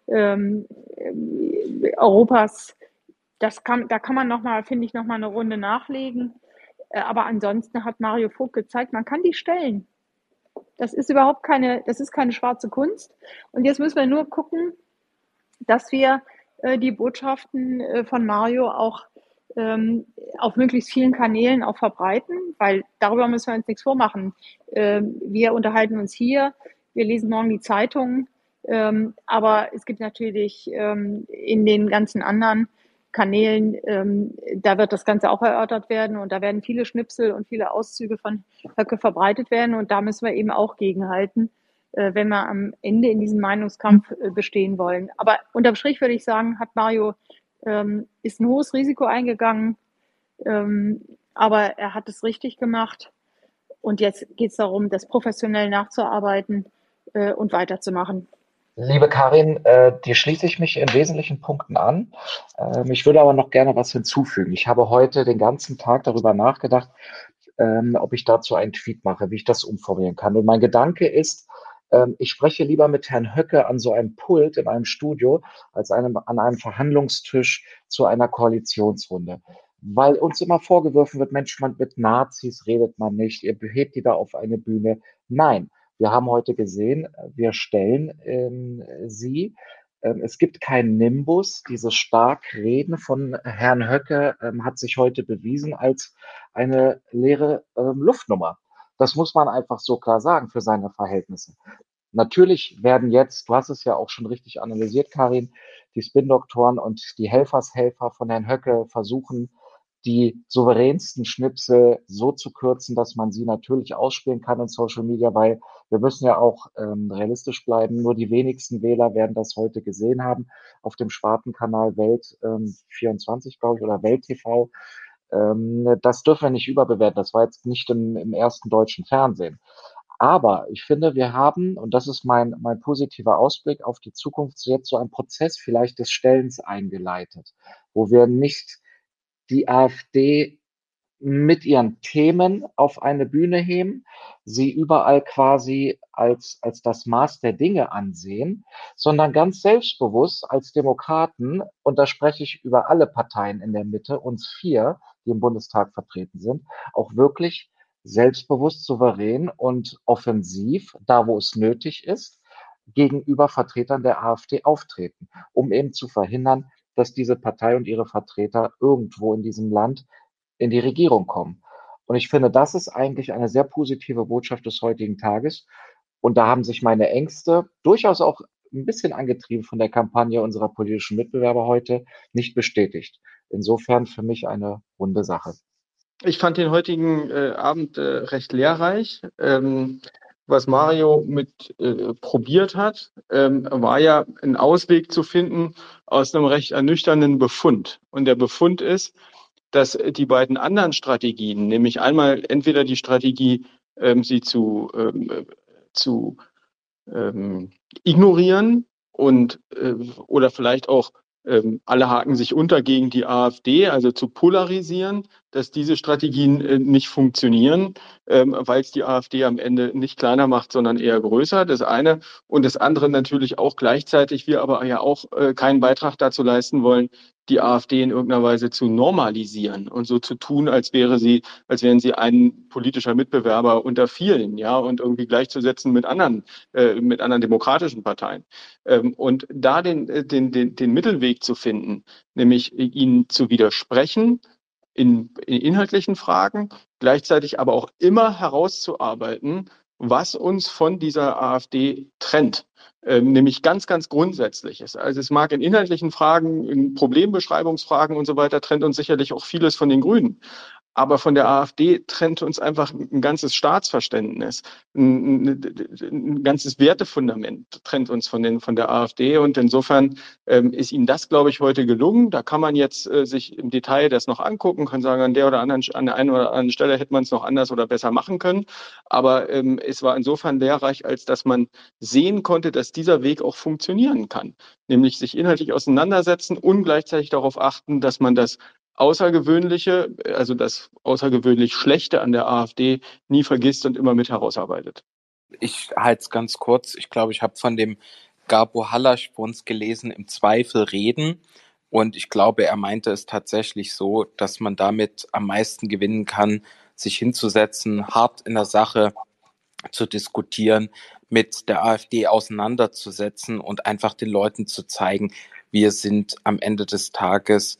Europas. Da kann man nochmal, finde ich, nochmal eine Runde nachlegen. Aber ansonsten hat Mario Vogt gezeigt, man kann die stellen. Das ist keine schwarze Kunst. Und jetzt müssen wir nur gucken, dass wir die Botschaften von Mario auch auf möglichst vielen Kanälen auch verbreiten, weil darüber müssen wir uns nichts vormachen. Wir unterhalten uns hier, wir lesen morgen die Zeitung, aber es gibt natürlich in den ganzen anderen Kanälen, da wird das Ganze auch erörtert werden, und da werden viele Schnipsel und viele Auszüge von Höcke verbreitet werden, und da müssen wir eben auch gegenhalten, wenn wir am Ende in diesem Meinungskampf bestehen wollen. Aber unterm Strich würde ich sagen, hat Mario ist ein hohes Risiko eingegangen, aber er hat es richtig gemacht, und jetzt geht es darum, das professionell nachzuarbeiten und weiterzumachen. Liebe Karin, dir schließe ich mich in wesentlichen Punkten an. Ich würde aber noch gerne was hinzufügen. Ich habe heute den ganzen Tag darüber nachgedacht, ob ich dazu einen Tweet mache, wie ich das umformulieren kann. Und mein Gedanke ist, ich spreche lieber mit Herrn Höcke an so einem Pult in einem Studio als an einem Verhandlungstisch zu einer Koalitionsrunde. Weil uns immer vorgeworfen wird, Mensch, mit Nazis redet man nicht, ihr hebt die da auf eine Bühne. Nein, Wir haben heute gesehen, wir stellen sie. Es gibt keinen Nimbus. Dieses Starkreden von Herrn Höcke hat sich heute bewiesen als eine leere Luftnummer. Das muss man einfach so klar sagen für seine Verhältnisse. Natürlich werden jetzt, du hast es ja auch schon richtig analysiert, Karin, die Spin-Doktoren und die Helfershelfer von Herrn Höcke versuchen, die souveränsten Schnipsel so zu kürzen, dass man sie natürlich ausspielen kann in Social Media, weil wir müssen ja auch realistisch bleiben. Nur die wenigsten Wähler werden das heute gesehen haben auf dem Spartenkanal Welt 24, glaube ich, oder Welt TV. Das dürfen wir nicht überbewerten. Das war jetzt nicht im ersten deutschen Fernsehen. Aber ich finde, wir haben, und das ist mein positiver Ausblick auf die Zukunft, jetzt so einen Prozess vielleicht des Stellens eingeleitet, wo wir nicht die AfD mit ihren Themen auf eine Bühne heben, sie überall quasi als das Maß der Dinge ansehen, sondern ganz selbstbewusst als Demokraten, und da spreche ich über alle Parteien in der Mitte, uns 4, die im Bundestag vertreten sind, auch wirklich selbstbewusst, souverän und offensiv, da wo es nötig ist, gegenüber Vertretern der AfD auftreten, um eben zu verhindern, dass diese Partei und ihre Vertreter irgendwo in diesem Land in die Regierung kommen. Und ich finde, das ist eigentlich eine sehr positive Botschaft des heutigen Tages. Und da haben sich meine Ängste durchaus auch ein bisschen angetrieben von der Kampagne unserer politischen Mitbewerber heute nicht bestätigt. Insofern für mich eine runde Sache. Ich fand den heutigen Abend recht lehrreich. Was Mario mit probiert hat, war ja ein Ausweg zu finden aus einem recht ernüchternden Befund. Und der Befund ist, dass die beiden anderen Strategien, nämlich einmal entweder die Strategie, sie zu ignorieren und oder vielleicht auch alle haken sich unter gegen die AfD, also zu polarisieren, dass diese Strategien nicht funktionieren, weil es die AfD am Ende nicht kleiner macht, sondern eher größer. Das eine. Und das andere natürlich auch gleichzeitig, wir aber ja auch keinen Beitrag dazu leisten wollen, die AfD in irgendeiner Weise zu normalisieren und so zu tun, als wären sie ein politischer Mitbewerber unter vielen, ja, und irgendwie gleichzusetzen mit anderen demokratischen Parteien. Und da den Mittelweg zu finden, nämlich ihnen zu widersprechen in inhaltlichen Fragen, gleichzeitig aber auch immer herauszuarbeiten, was uns von dieser AfD trennt. Nämlich ganz, ganz Grundsätzliches. Also es mag in inhaltlichen Fragen, in Problembeschreibungsfragen und so weiter, trennt uns sicherlich auch vieles von den Grünen. Aber von der AfD trennt uns einfach ein ganzes Staatsverständnis, ein ganzes Wertefundament trennt uns von der AfD. Und insofern ist Ihnen das, glaube ich, heute gelungen. Da kann man jetzt sich im Detail das noch angucken, kann sagen, an der einen oder anderen Stelle hätte man es noch anders oder besser machen können. Aber es war insofern lehrreich, als dass man sehen konnte, dass dieser Weg auch funktionieren kann. Nämlich sich inhaltlich auseinandersetzen und gleichzeitig darauf achten, dass man das Außergewöhnliche, also das außergewöhnlich Schlechte an der AfD nie vergisst und immer mit herausarbeitet. Ich halte es ganz kurz. Ich glaube, ich habe von dem Gabo Hallasch gelesen, im Zweifel reden. Und ich glaube, er meinte es tatsächlich so, dass man damit am meisten gewinnen kann, sich hinzusetzen, hart in der Sache zu diskutieren, mit der AfD auseinanderzusetzen und einfach den Leuten zu zeigen, wir sind am Ende des Tages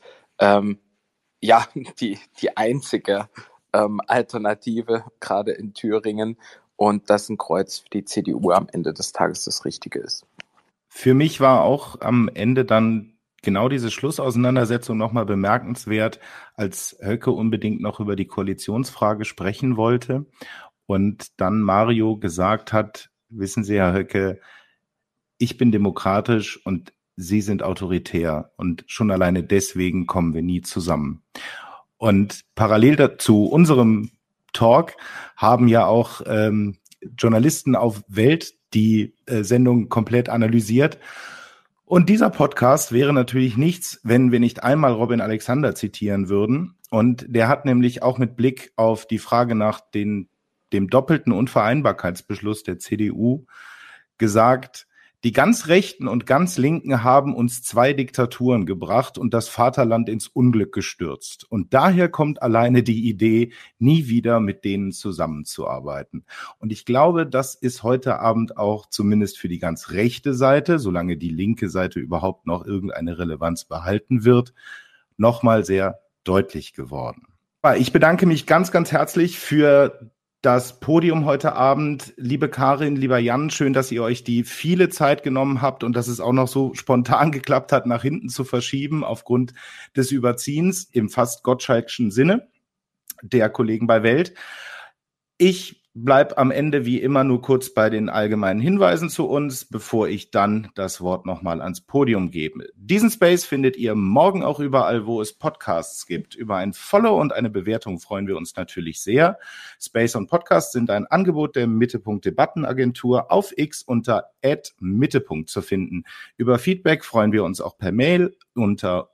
die einzige Alternative, gerade in Thüringen, und dass ein Kreuz für die CDU am Ende des Tages das Richtige ist. Für mich war auch am Ende dann genau diese Schlussauseinandersetzung nochmal bemerkenswert, als Höcke unbedingt noch über die Koalitionsfrage sprechen wollte und dann Mario gesagt hat, wissen Sie, Herr Höcke, ich bin demokratisch und Sie sind autoritär und schon alleine deswegen kommen wir nie zusammen. Und parallel dazu unserem Talk haben ja auch Journalisten auf Welt die Sendung komplett analysiert. Und dieser Podcast wäre natürlich nichts, wenn wir nicht einmal Robin Alexander zitieren würden. Und der hat nämlich auch mit Blick auf die Frage nach dem doppelten Unvereinbarkeitsbeschluss der CDU gesagt, Die ganz Rechten und ganz Linken haben uns 2 Diktaturen gebracht und das Vaterland ins Unglück gestürzt. Und daher kommt alleine die Idee, nie wieder mit denen zusammenzuarbeiten. Und ich glaube, das ist heute Abend auch zumindest für die ganz rechte Seite, solange die linke Seite überhaupt noch irgendeine Relevanz behalten wird, nochmal sehr deutlich geworden. Ich bedanke mich ganz, ganz herzlich für das Podium heute Abend. Liebe Karin, lieber Jan, schön, dass ihr euch die viele Zeit genommen habt und dass es auch noch so spontan geklappt hat, nach hinten zu verschieben aufgrund des Überziehens im fast gottschalkschen Sinne der Kollegen bei Welt. Ich bleib am Ende wie immer nur kurz bei den allgemeinen Hinweisen zu uns, bevor ich dann das Wort nochmal ans Podium gebe. Diesen Space findet ihr morgen auch überall, wo es Podcasts gibt. Über ein Follow und eine Bewertung freuen wir uns natürlich sehr. Space und Podcast sind ein Angebot der Mittelpunkt Debattenagentur auf X unter @Mittelpunkt zu finden. Über Feedback freuen wir uns auch per Mail unter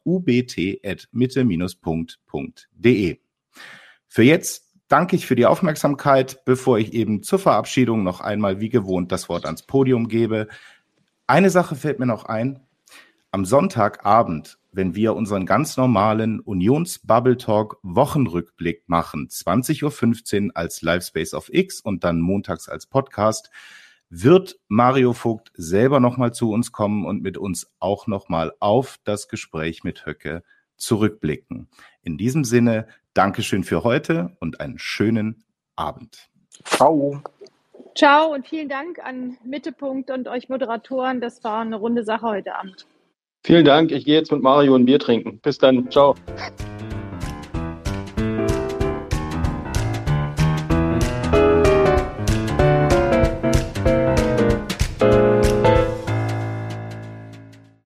ubt@mitte-punkt.de. Für jetzt danke ich für die Aufmerksamkeit, bevor ich eben zur Verabschiedung noch einmal wie gewohnt das Wort ans Podium gebe. Eine Sache fällt mir noch ein. Am Sonntagabend, wenn wir unseren ganz normalen Unions-Bubble-Talk Wochenrückblick machen, 20:15 Uhr als Livespace auf X und dann montags als Podcast, wird Mario Vogt selber nochmal zu uns kommen und mit uns auch nochmal auf das Gespräch mit Höcke zurückblicken. In diesem Sinne, Dankeschön für heute und einen schönen Abend. Ciao. Ciao und vielen Dank an Mittelpunkt und euch Moderatoren. Das war eine runde Sache heute Abend. Vielen Dank. Ich gehe jetzt mit Mario ein Bier trinken. Bis dann. Ciao.